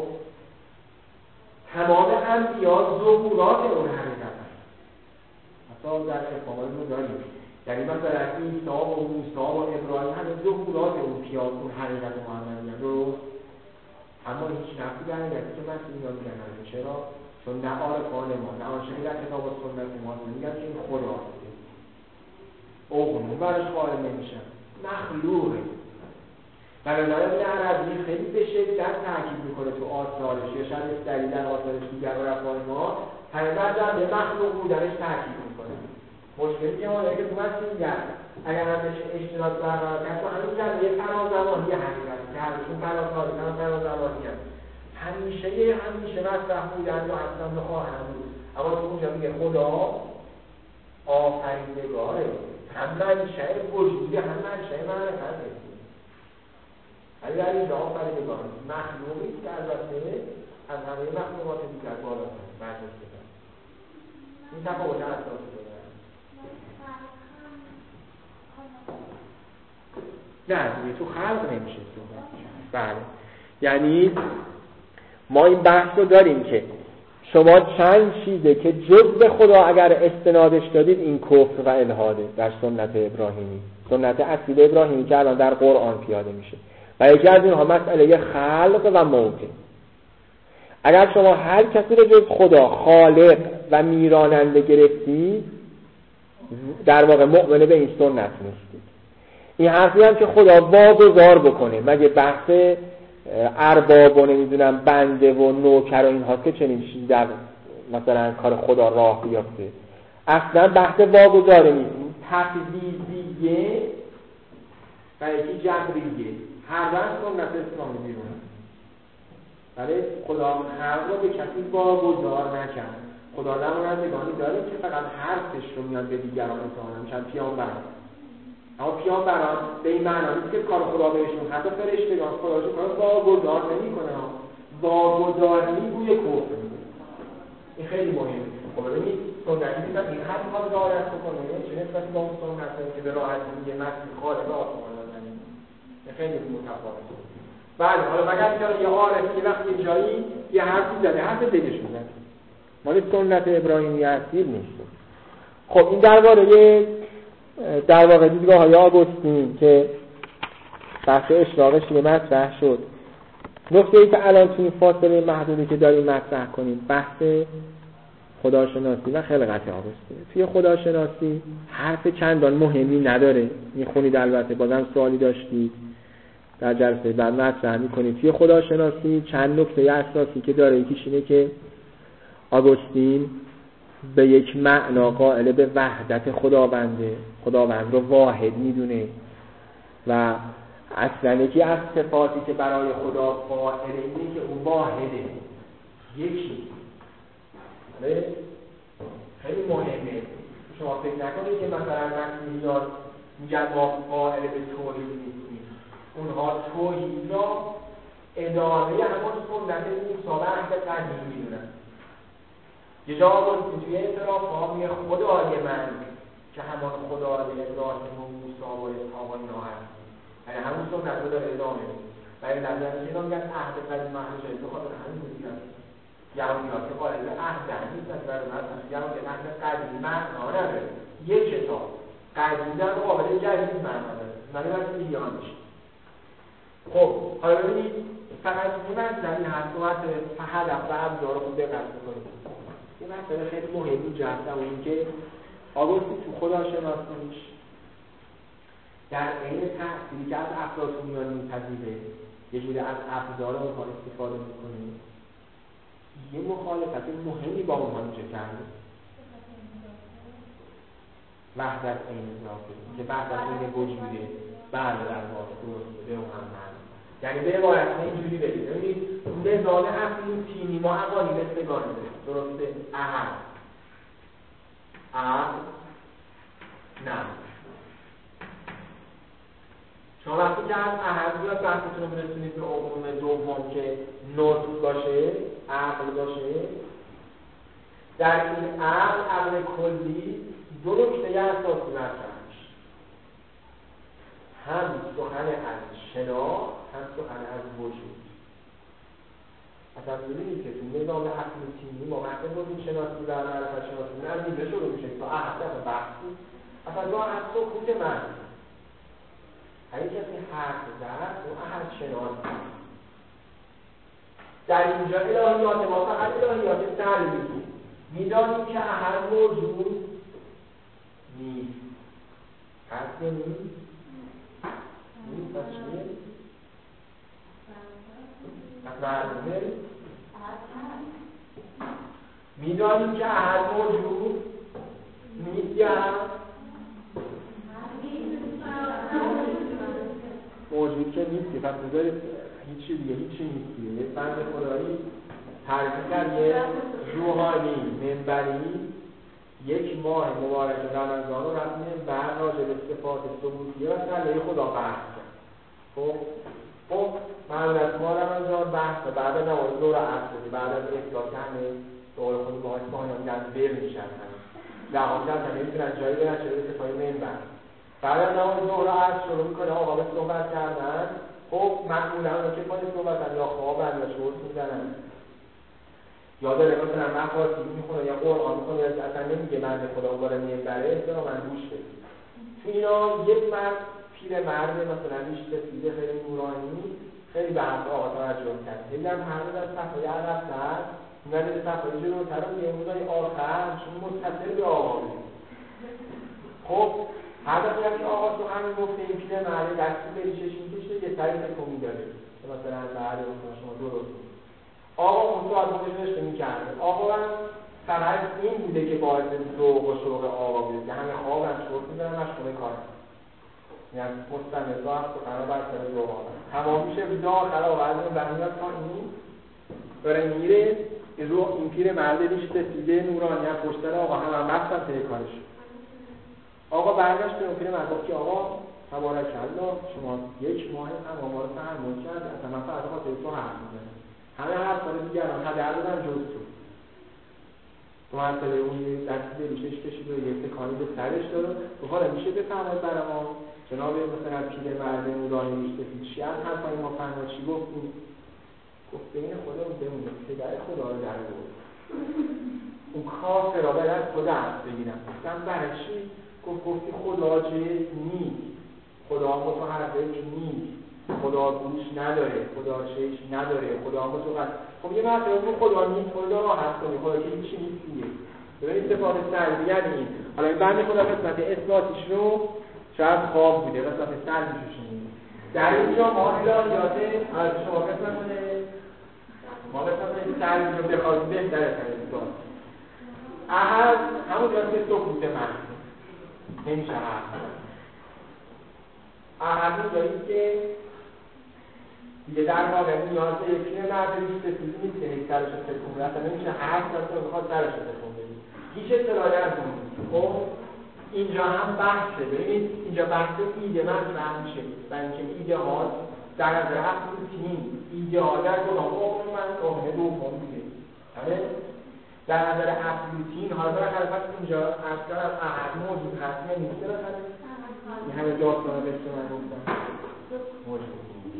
تمام انبیا ظهورات اون حقیقت هست. اصلا در افهامات رو داریم. یعنی مثلا عیسی و موسی و ابراهیم همه ظهورات اون پیام اون حقیقت محمدی هست. درست؟ اما هیچ نفسی در حقیقتی که مسیحی ها میگن نداره. چرا؟ چون نه عارفان ما نه آنچنانی در کتاب و سنت ما میگن که این خداست. اغنون برش قائل نمیشن، مخلوقه. بنابراین ابن عربی خیلی به شدت تاکید میکنه تو آثارش یا شاید دلیل در آثارش دیگر عرفای ما پیامبر در به مخلوق بودنش تاکید میکنه. مشکلی که ما داره که تو مسیحیت اگر ازش اجتناب برقرار کرد تو همین جنبه فرازمانی حقیقت که هرشون فرازمانی هم فرازمانی هم همیشه همیشه مطرح بودن و اصلا بخواهند بود. اما تو اونجا میگه خدا آفریدگاره، هم منشأ وجودی هم منشأ معرفته. ولی در اینجا آفریدگار مخلوقی که البته از همه مخلوقات دیگر بالاتر برجسته دارد. این تفاوت اساسی داره. نه دیگه تو خلق نمیشه صحبت. بله یعنی ما این بحث رو داریم که شما چند چیزه که جز خدا اگر استنادش دادید این کفر و الحاده در سنت ابراهیمی، سنت اصیل ابراهیمی که الان در قرآن پیاده میشه. و یکی از اینها مسئله خلق و موته. اگر شما هر کسی رو جز خدا خالق و میراننده گرفتید در واقع مؤمن به این سنت نیستید. این حرفی هم که خدا واگذار بکنه مگه بحث ارباب و نمیدونم بنده و نوکر و اینها که چنین چیزی در مثلا کار خدا راه بیافته. اصلا بحث واگذاره نیست. تفویضیه و یکی جبریه هر دو سنت اسلامی بیرونه. ولی خدا خلق رو به کسی واگذار نکرد. خدا نمایندگانی داره که فقط حرفش رو میان به دیگران امتحان میشن پیامبران. اما پیامبران به این معنی نیست که کار خدا بهشون حتی فرشتگان خداشون کار واگذار نمیکنه. واگذاری بوی کفر میکنه. این خیلی مهمه. خب ببینید سنتی نیست این حد ما رعایت بکنه چه نسبت با اون سنتی که به راحتی یه مسیح خالق آسمان دادنی. این خیلی متفاوته. بله حالا مگر اینکه یه عارف یه وقت یه جایی یه حرفی زده حرف دلش میزنه مال سنت ابراهیمی اصیل نیست. خب این درباره در واقع دیدگاه های آگوستین که بحث اشراقش یه مطرح شد. نکته ای که الان توی فاصله محدودی که داریم مطرح کنیم بحث خداشناسی و خلقت آگوستین. توی خداشناسی حرف چندان مهمی نداره. میخونید البته بازم سوالی داشتید در جلسه بعد مطرح میکنید. توی خداشناسی چند نکته اساسی که داره یکیش اینه که آگوستین به یک معنا قائل به وحدت خداونده، خداوند رو واحد میدونه و اصلا یکی از صفاتی که برای خدا قائل اینه که او واحده، یکی. خیلی مهمه. شما فکر نکنید که مثلا مسیحیان میگن ما قائل به توحید نیستیم. اونها توحید را ادامه همون سنت موسی و عهد قدیم میدونن. یه جا آگوستین توی اعتراف ها میگه خدای من که همان خدای ابراهیم و موسی و اسحاق و اینا هست. یعنی همون سنت رو داره ادامه میده. ولی در ضمن اینا میگن عهد قدیم عهد جدید به خاطر همین میگن. یهودی‌ها که قائل به عهد نیستن برای مثلا یهودی عهد قدیم معنا نداره. یک کتاب قدیم در مقابل جدید معنا داره. ولی مسیحیان میشه. خب حالا ببینید فقط یه مسئله هست صحبت هدف و ابزار رو خوب دقت بکنید. یه مسئله خیلی مهمی جهت و این که آگوستین تو خداشناسیش در عین تأثیری که از افلاطونیان می‌پذیره یه جوری از ابزار اونها استفاده می‌کنه، یه مخالفت مهمی با اونها میشه کرده. وحدت عین ذاته که وحدت عین وجوده بله در واقع درسته به اون هم معنی. یعنی به عبارت اینجوری بگید ببینید نظام افلاطونی ما قوانین سگانه درسته احد عقل نه شما وقتی که از احد بیاد بحثتون رو برسونید به عقوم دوم که نطق باشه عقل باشه در این عقل عقل کلی دو نکته اساسی مطرح میشه هم سخن از شناخت هم سخن از وجود. مثلا می‌بینید که تو نظام افلاطونی ما وقتی بودیم شناسی و معرفت شناسی از اینجا شروع میشه تا احد بحثی اصلا دو از سکوت من هر کسی حرف زد و احد شناسی در اینجا الهیات ما فقط الهیات سلبی میدانیم که احد موجود نیست هست یا نیست؟ نیست پس چیه؟ معلومه میدانیم که احد موجود نیست یا موجود که نیستی پس بذارید هیچی دیگه هیچی نیستی یه بند خدایی تعریف کرد یه روحانی منبری یک ماه مبارک رمضان رو رسمی بر راجع به صفات ثبوتیه و صلح خدا بحث کرد. خب خب معلوم از ماه رمضان بحث و بعد از نماز ظهر عصر بعد از افطار که همه به قول خود ما اسمانی میگن ول میشن رها کردن نمیتونن جایی برن چه برسه پای منبر. بعد از نماز ظهر عصر شروع میکنه آقا به صحبت کردن. خب معمولا اون که پای صحبتن یا خوابن یا چرت میزنن یا داره مثلا مفاصیل میخونه یا قرآن میخونه یا اصلا نمیگه بنده خدا بالا منبره اصلا من گوش بدید. تو اینا یک مرد پیر مرد مثلا ریش سفیده خیلی نورانی خیلی به حرف آقا توجه کرد. خیلی هم هر روز از صفحه عقب‌تر میاد به صفحه جلوتر و یه روزای آخر چون متصل به آقا بود. خب هر دفعه که آقا سخن گفته این پیر مرد دستی به ریشش میکشه یه سری تکون داره مثلا بعد از شما درست آقا اون سوال خودش نشته میکرده آقا من فقط این بوده که باعث ذوق و شوق آقا بوده که همه خواب هم شورت میزنن مشغول کار یعنی مستمر دو هفت سخنه بر سر ذوق آقا تمام میشه روز آخر آقا از اون برمیاد تا این داره میره این رو این پیر مرد ریش سفیده نورانی هم پشت سر آقا هم هم بستن ته کارش آقا برگشت به اون پیر مرد گفت که آقا تبارک الله شما یک ماه تمام ما رو تحمل کردی اصلا من فقط خاطر تو حرف میزنم همه حرف سال دیگران هدر دادن جز تو تو مسئله اون دستی به ریشش کشید و یه تکانی به سرش داد و حالا میشه بفرمایید برای ما جناب مثلا پیر مرد نورانی ریش سفید چی از حرفای ما فرما چی گفتیم گفت بین خودمون بمونه پدر خدا رو در بود اون کافر را باید از خدا دست بگیرم گفتم برای چی؟ گفت گفتی خدا جز نیست خدا متحرک نیست خدا گوش نداره خدا چشم نداره خدا متوقع خب یه مرتبه رو خدا نیست خدا راحت کنی خدا که هیچی نیست دیگه ببینید استفاده سلبی یعنی این حالا این بند خدا قسمت اثباتیش رو شاید خواب بوده قسمت سلبیش شنید در اینجا ما الهیات از شما قسمت ما قسمت سلبی رو بخواهیم بهتره کنید احد همون جاست که سکوت من نمیشه حرف احد جایی که دیگه در واقع نیاز به یکی مرد ریش سفیدی نیست که یک سرش رو تکون بده اصلا نمیشه حرف زد که میخواد سرش رو تکون بده هیچ اطلاعی از اون خب اینجا هم بحثه ببینید اینجا بحث ایده مطرح میشه و اینکه ایده ها در نظر افلاطونی ایده ها در کدام عقل من عقل دوم دیگه همه در نظر افلاطون حالا بالاخره پس اینجا اصلا احد موجود هست یا نیست بالاخره این همه داستان قصه من گفتم موجود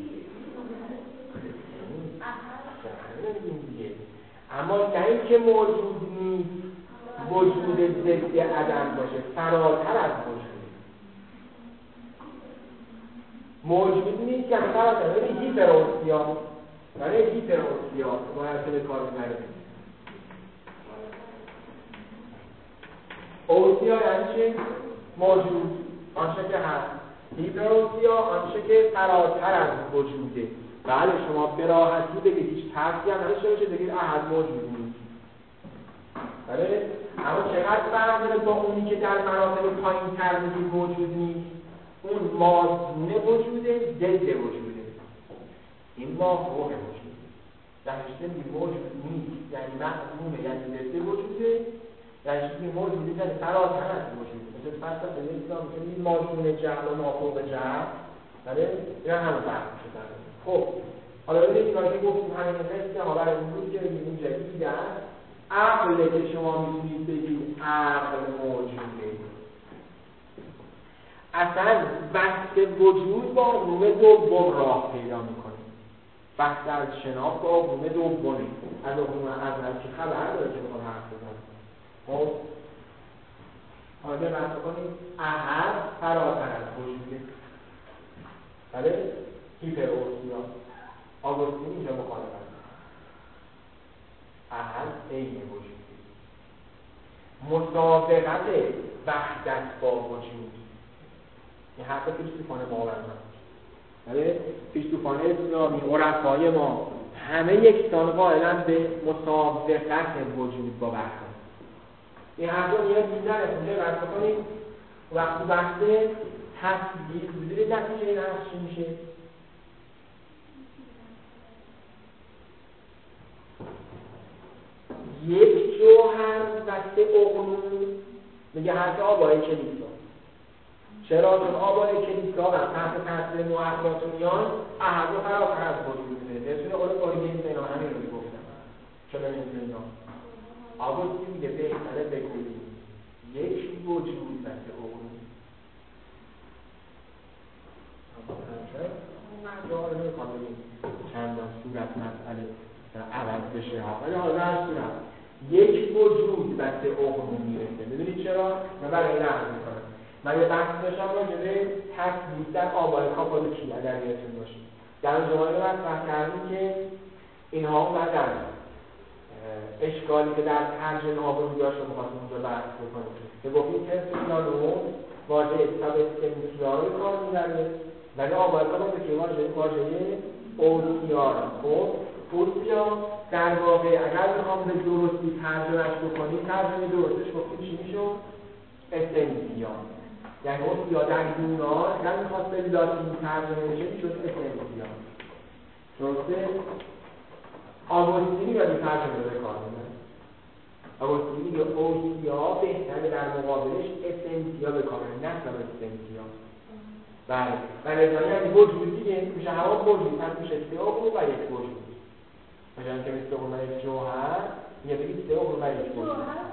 اما نه اینکه موجود نیست وجود ضد عدم باشه فراتر از وجود موجود نیست که همه ببینید هیپروسیا یعنی هیپروسیا باید به کار میبره اوسیا یعنی چه؟ موجود آنچه که هست هیپروسیا آنچه که فراتر از وجوده بله شما به راحتی بگید هیچ ترسی هم نداشته باشید بگید احد موجود نیست بله اما چقدر فرق داره با اونی که در مراتب پایین تر میگید موجود نیست اون مادونه وجوده ضد وجوده این ما فوق وجوده در حقیقت میگه موجود نیست یعنی مفهومه یعنی ضد وجوده در حقیقت میگه موجود نیست یعنی فراتر از وجوده مثل فصل به اسلام میگه مادونه جهل و ما فوق جهل بله یا همون فرق شده خب حالا ببینید که گفتیم همین قصه ها برای امروز که بگیم جدید است عقل که شما میتونید بگید عقل موجوده اصلا بحث وجود با علوم دوم راه پیدا میکنه بحث از شناخت با علوم دومه از علوم اول که خبر داره که میخوام حرف بزنم خب حالا بحث کنیم احد فراتر از وجوده بله هیپروسیا آگوستین اینجا مخالفت احد عین وجوده مسابقت وحدت با وجود این حرف فیلسوفان باورمند بله فیلسوفان اسلامی عرفای ما همه یکسان قائلن به مسابقت وجود با وحدت این حرف رو میاد میزنه اونجا بحث کنید وقتی بحث تصویر بودید نتیجه این حرف چی میشه یک جوهر و سه اقنوم میگه حرف آبای کلیسا چرا؟ چون آبای کلیسا و تحت تاثیر نوع افلاطونیان احد و فراتر از وجود میده نسونه قول اوریگن اینا همین رو گفتم چرا نمیتونه اینا آگوستین میگه بهتره بگوییم یک وجود و سه اقنوم جا رو نمیخوام بگیم چندان صورت مسئله عوض بشه ها ولی حالا در صورت یک وجود و سه اقنوم میرسه میدونید چرا؟ من برای این عرض میکنم من یه بحث داشتم راجع به تثبیت در آبای کاپادوکی اگر یادتون باشه در اون زمانی مطرح کردیم که اینها اومدن اشکالی که در ترجمه آبروی داشت رو می‌خواستیم اونجا بحث بکنیم که گفتیم ترسیانو واژه سابستنسیا رو کار می‌بره ولی آبای کاپادوکی واژه واژه اوسیا خب اوسیا در واقع اگر می‌خوام به درستی ترجمهش بکنیم ترجمه درستش گفتیم چی میشه؟ اسنسیا یعنی اوسیا در یونان اگر می‌خواست به لاتین ترجمه بشه میشد اسنسیا درسته؟ آگوستینی یادی ترجمه به کار می‌بره آگوستینی میگه اوسیا بهتره در مقابلش اسنسیا به کار می‌بره نه سابستنسیا بله بله یعنی وجود دیگه میشه هوا وجود پس میشه سه اقنوم و یک وجود مثلا که مثل اقنوم و یک جوهر یا بگید سه اقنوم و یک وجود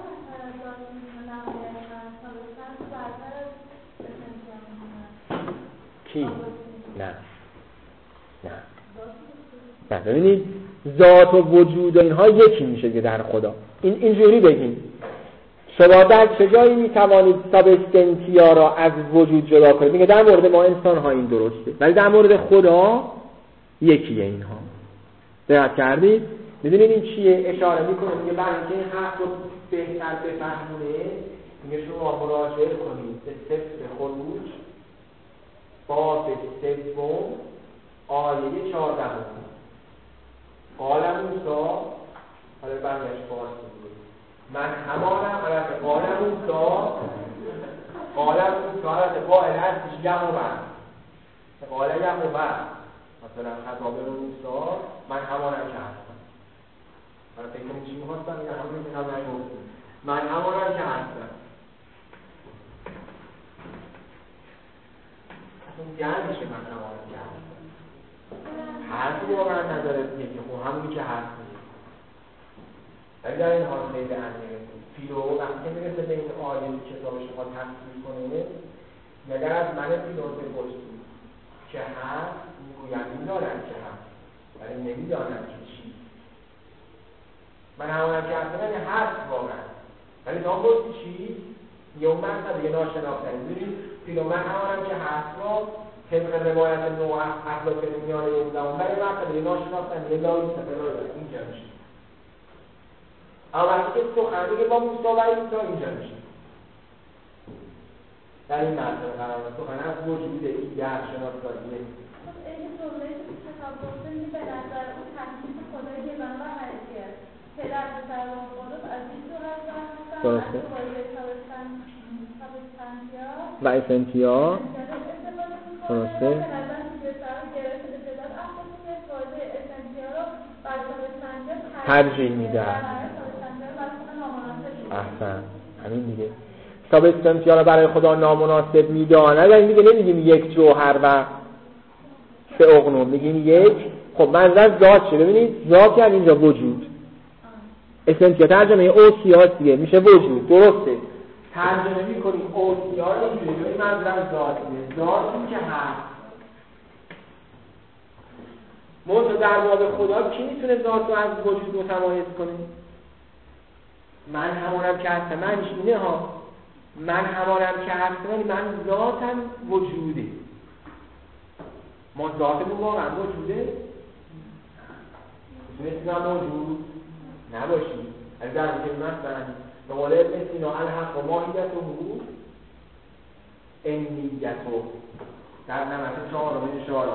کی؟ نه نه نه ببینید ذات و وجود و اینها یکی میشه که در خدا این اینجوری بگیم شما در چه جایی میتوانید سابستنسیا را از وجود جدا کنید میگه در مورد ما انسان ها این درسته ولی در مورد خدا یکیه اینها دقت کردید میدونید این چیه اشاره میکنه میگه برای اینکه این حرف رو بهتر بفهمونه میگه شما مراجعه کنید به سفر خروج باب سوم آیه چهاردهم قال موسی حالا برمیش فارسی بود من همانم البته قال موسی قال موسی البته قائل هستش یهوه قال یهوه مثلا خطاب موسی من همانم که هستم حالا فکر کنید چی میخواستم این همونی که هم نگفتم من همانم که هستم اصلا گرد میشه من همانم که هستم حرفی واقعا نداره دیگه که خب همونی که هست نیست ولی در این حال خیلی عمیقه فیلو وقتی که میرسه به این آیه کتابش رو تفسیر کنه اگر از من فیلو بپرسی که هست میگویم میدانم که هست ولی نمیدانم که چی من همونم که هست یعنی هست واقعا ولی نام بودی چی؟ یه اون مرتبه یه ناشناختنی میدونید فیلو من همونم که هست را طبق روایت نوع اخلاق میانه اون زمان برای مرتبه ناشناختن یه لایی سفرهای دارد اینجا میشه. اما وقتی که سخنی که با موسی و عیسی اینجا میشه در این مرتبه قرار داد سخن از وجود این در شناساییه. این جمله‌ای که کتاب گفته می به نظر اون تکلیف خدای یگانه و حقیقیه پدر پسر و قدس از این جهت برمی‌آمد از روایه تابستانتیا و اسنتیا درسته به نظر می‌رسد گرفته به تعداد افرادی که واژه اسنتیا رو بر تابستانتیا ترجیح میدن. احسن همین دیگه تابستانتیا رو برای خدا نامناسب میدانه و این دیگه نمیگیم یک جوهر و سه اقنوم، میگیم یک. خب منظر ذات شه. ببینید ذات یعنی اینجا وجود. اسنتیا ترجمه اوسیاست دیگه میشه وجود. درسته ترجمه میکنیم اوسیا رو اینجوری ببینید منظر ذاتیه. ذاتی که هست منطقه در باب خدا کی میتونه ذات رو از وجود متمایز کنه؟ من همانم که هستم. معنیش اینه ها من همانم که هستم یعنی من ذاتم وجوده. ما ذاتمون واقعا وجوده؟ میتونم موجود نباشیم. اگر در مورد مثلا به قول ابن سینا الحق و ماهیت و حقوق انیت و در نمت چهارم اشاره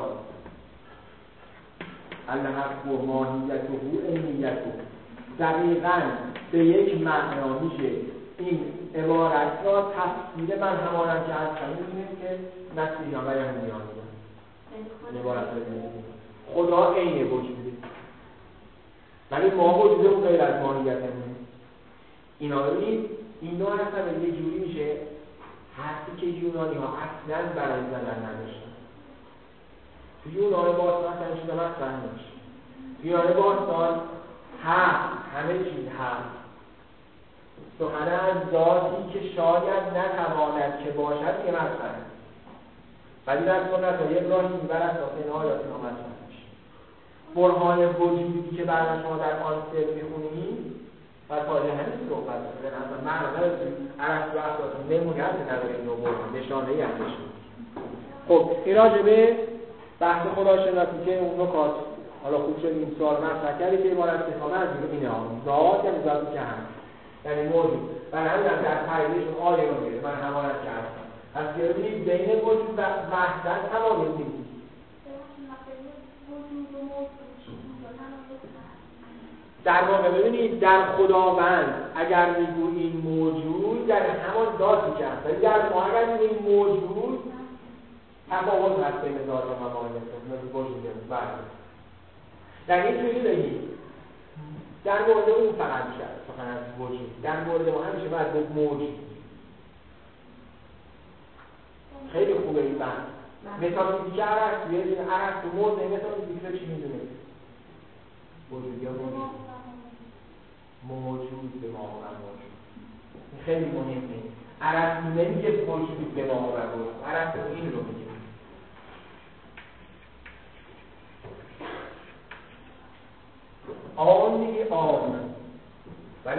الحق و ماهیت و حقوق انیت و دقیقاً به یک معنا میشه این عبارت را تفسیر من همانم که هستم می‌بینیم که مسیحیان و یهودیان میگن عبارت رو می‌بینیم خدا عین وجوده ولی ما وجوده اون غیر از ماهیتمونه. اینا رو ببینید این نوع هستن یه جوری میشه حرفی که یونانی ها اصلا برای زدن نداشتن. تو یونان باستان اصلا چیزا مطرح نمیشه. تو یونان باستان هست همه چیز هست سخن از ذاتی که شاید نتواند که باشد یه مطرحه ولی در سنت های ابراهیمی بر اساس این آیات اینا مطرح میشه. برهان وجودی که برای شما در آن سر میخونید و تاجه همین صحبت میکنه اصلا معنا نداره ارسطو افلاطون نمونه هست نداره این رو برهان نشانه ای ازش. خب این راجبه بحث خداشناسی که اون نکات حالا خوب شد این سوال مطرح کردی که عبارت استفاده از اینه ها ذات یعنی ذاتی که هست یعنی موجود برای همین هم در پریدشون آیه رو میره من همانم که هستم. پس ببینید بین وجود و وحدت تمایز نیست. در واقع ببینید در خداوند اگر میگوییم موجود در همان ذاتی که هست ولی در ما اگر میگوییم موجود تفاوت هست بین ذات و ماهیت مثل وجوده وحدت. در این جوری بگیم در مورد اون فقط شد سخن از وجود در مورد ما همیشه باید گفت موجود. خیلی خوبه این بحث. متافیزیک ارسطو یه دونه ارسطو موضوع متافیزیک رو چی میدونه؟ وجود یا موجود؟ موجود به ما و موجود. این خیلی مهمه. ارسطو نمیگه وجود به ما و موجود. ارسطو این رو میگه. آن میگه آن ولی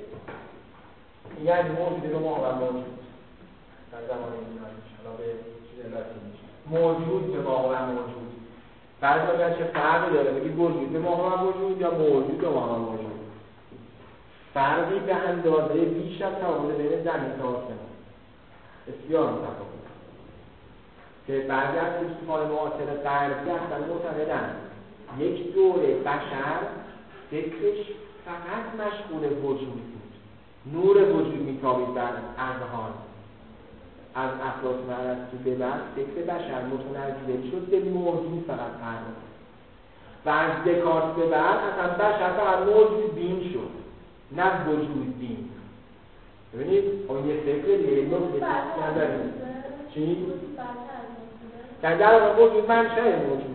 یعنی موجود به ما و موجود در زمان یونانی حالا به چیز لاتینی موجود به ما و موجود بعضی وقتا چه فرقی داره بگید وجود به ما و موجود یا موجود به ما و موجود فرقی به اندازه بیش از تفاوت بین زمین تا آسمان بسیار متفاوت که بعضی از فیلسوفان معاصر غربی اصلا معتقدن یک دوره بشر فکرش فقط مشغول وجود بود نور وجود میتابید در اذهان از افلاطون و ارسطو به بعد فکر بشر متنزل شد به موجود فقط پرداخت و از دکارت به بعد اصلا بشر فقط موجود بین شد نه وجود بین. ببینید اون یه فکر دیگه یک نکته نداریم چی؟ در در واقع وجود منشأ موجود.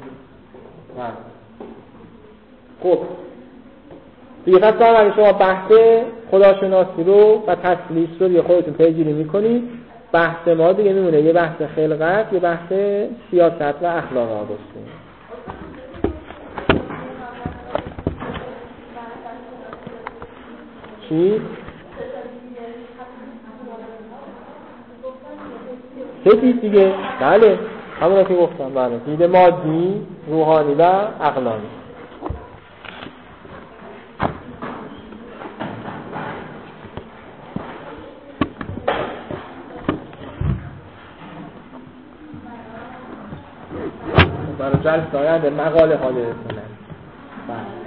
خب دیگه پس برای شما بحث خداشناسی رو و تسلیس رو دیگه خودتون پیگیری میکنید. بحث ما دیگه میمونه یه بحث خلقت یه بحث سیاست و اخلاق آگوستین. چی؟ سه چیز دیگه بله همون رو که گفتم. بله، دید مادی، روحانی و عقلانی. برای جلسه آینده مقاله حاضر کنم. بله.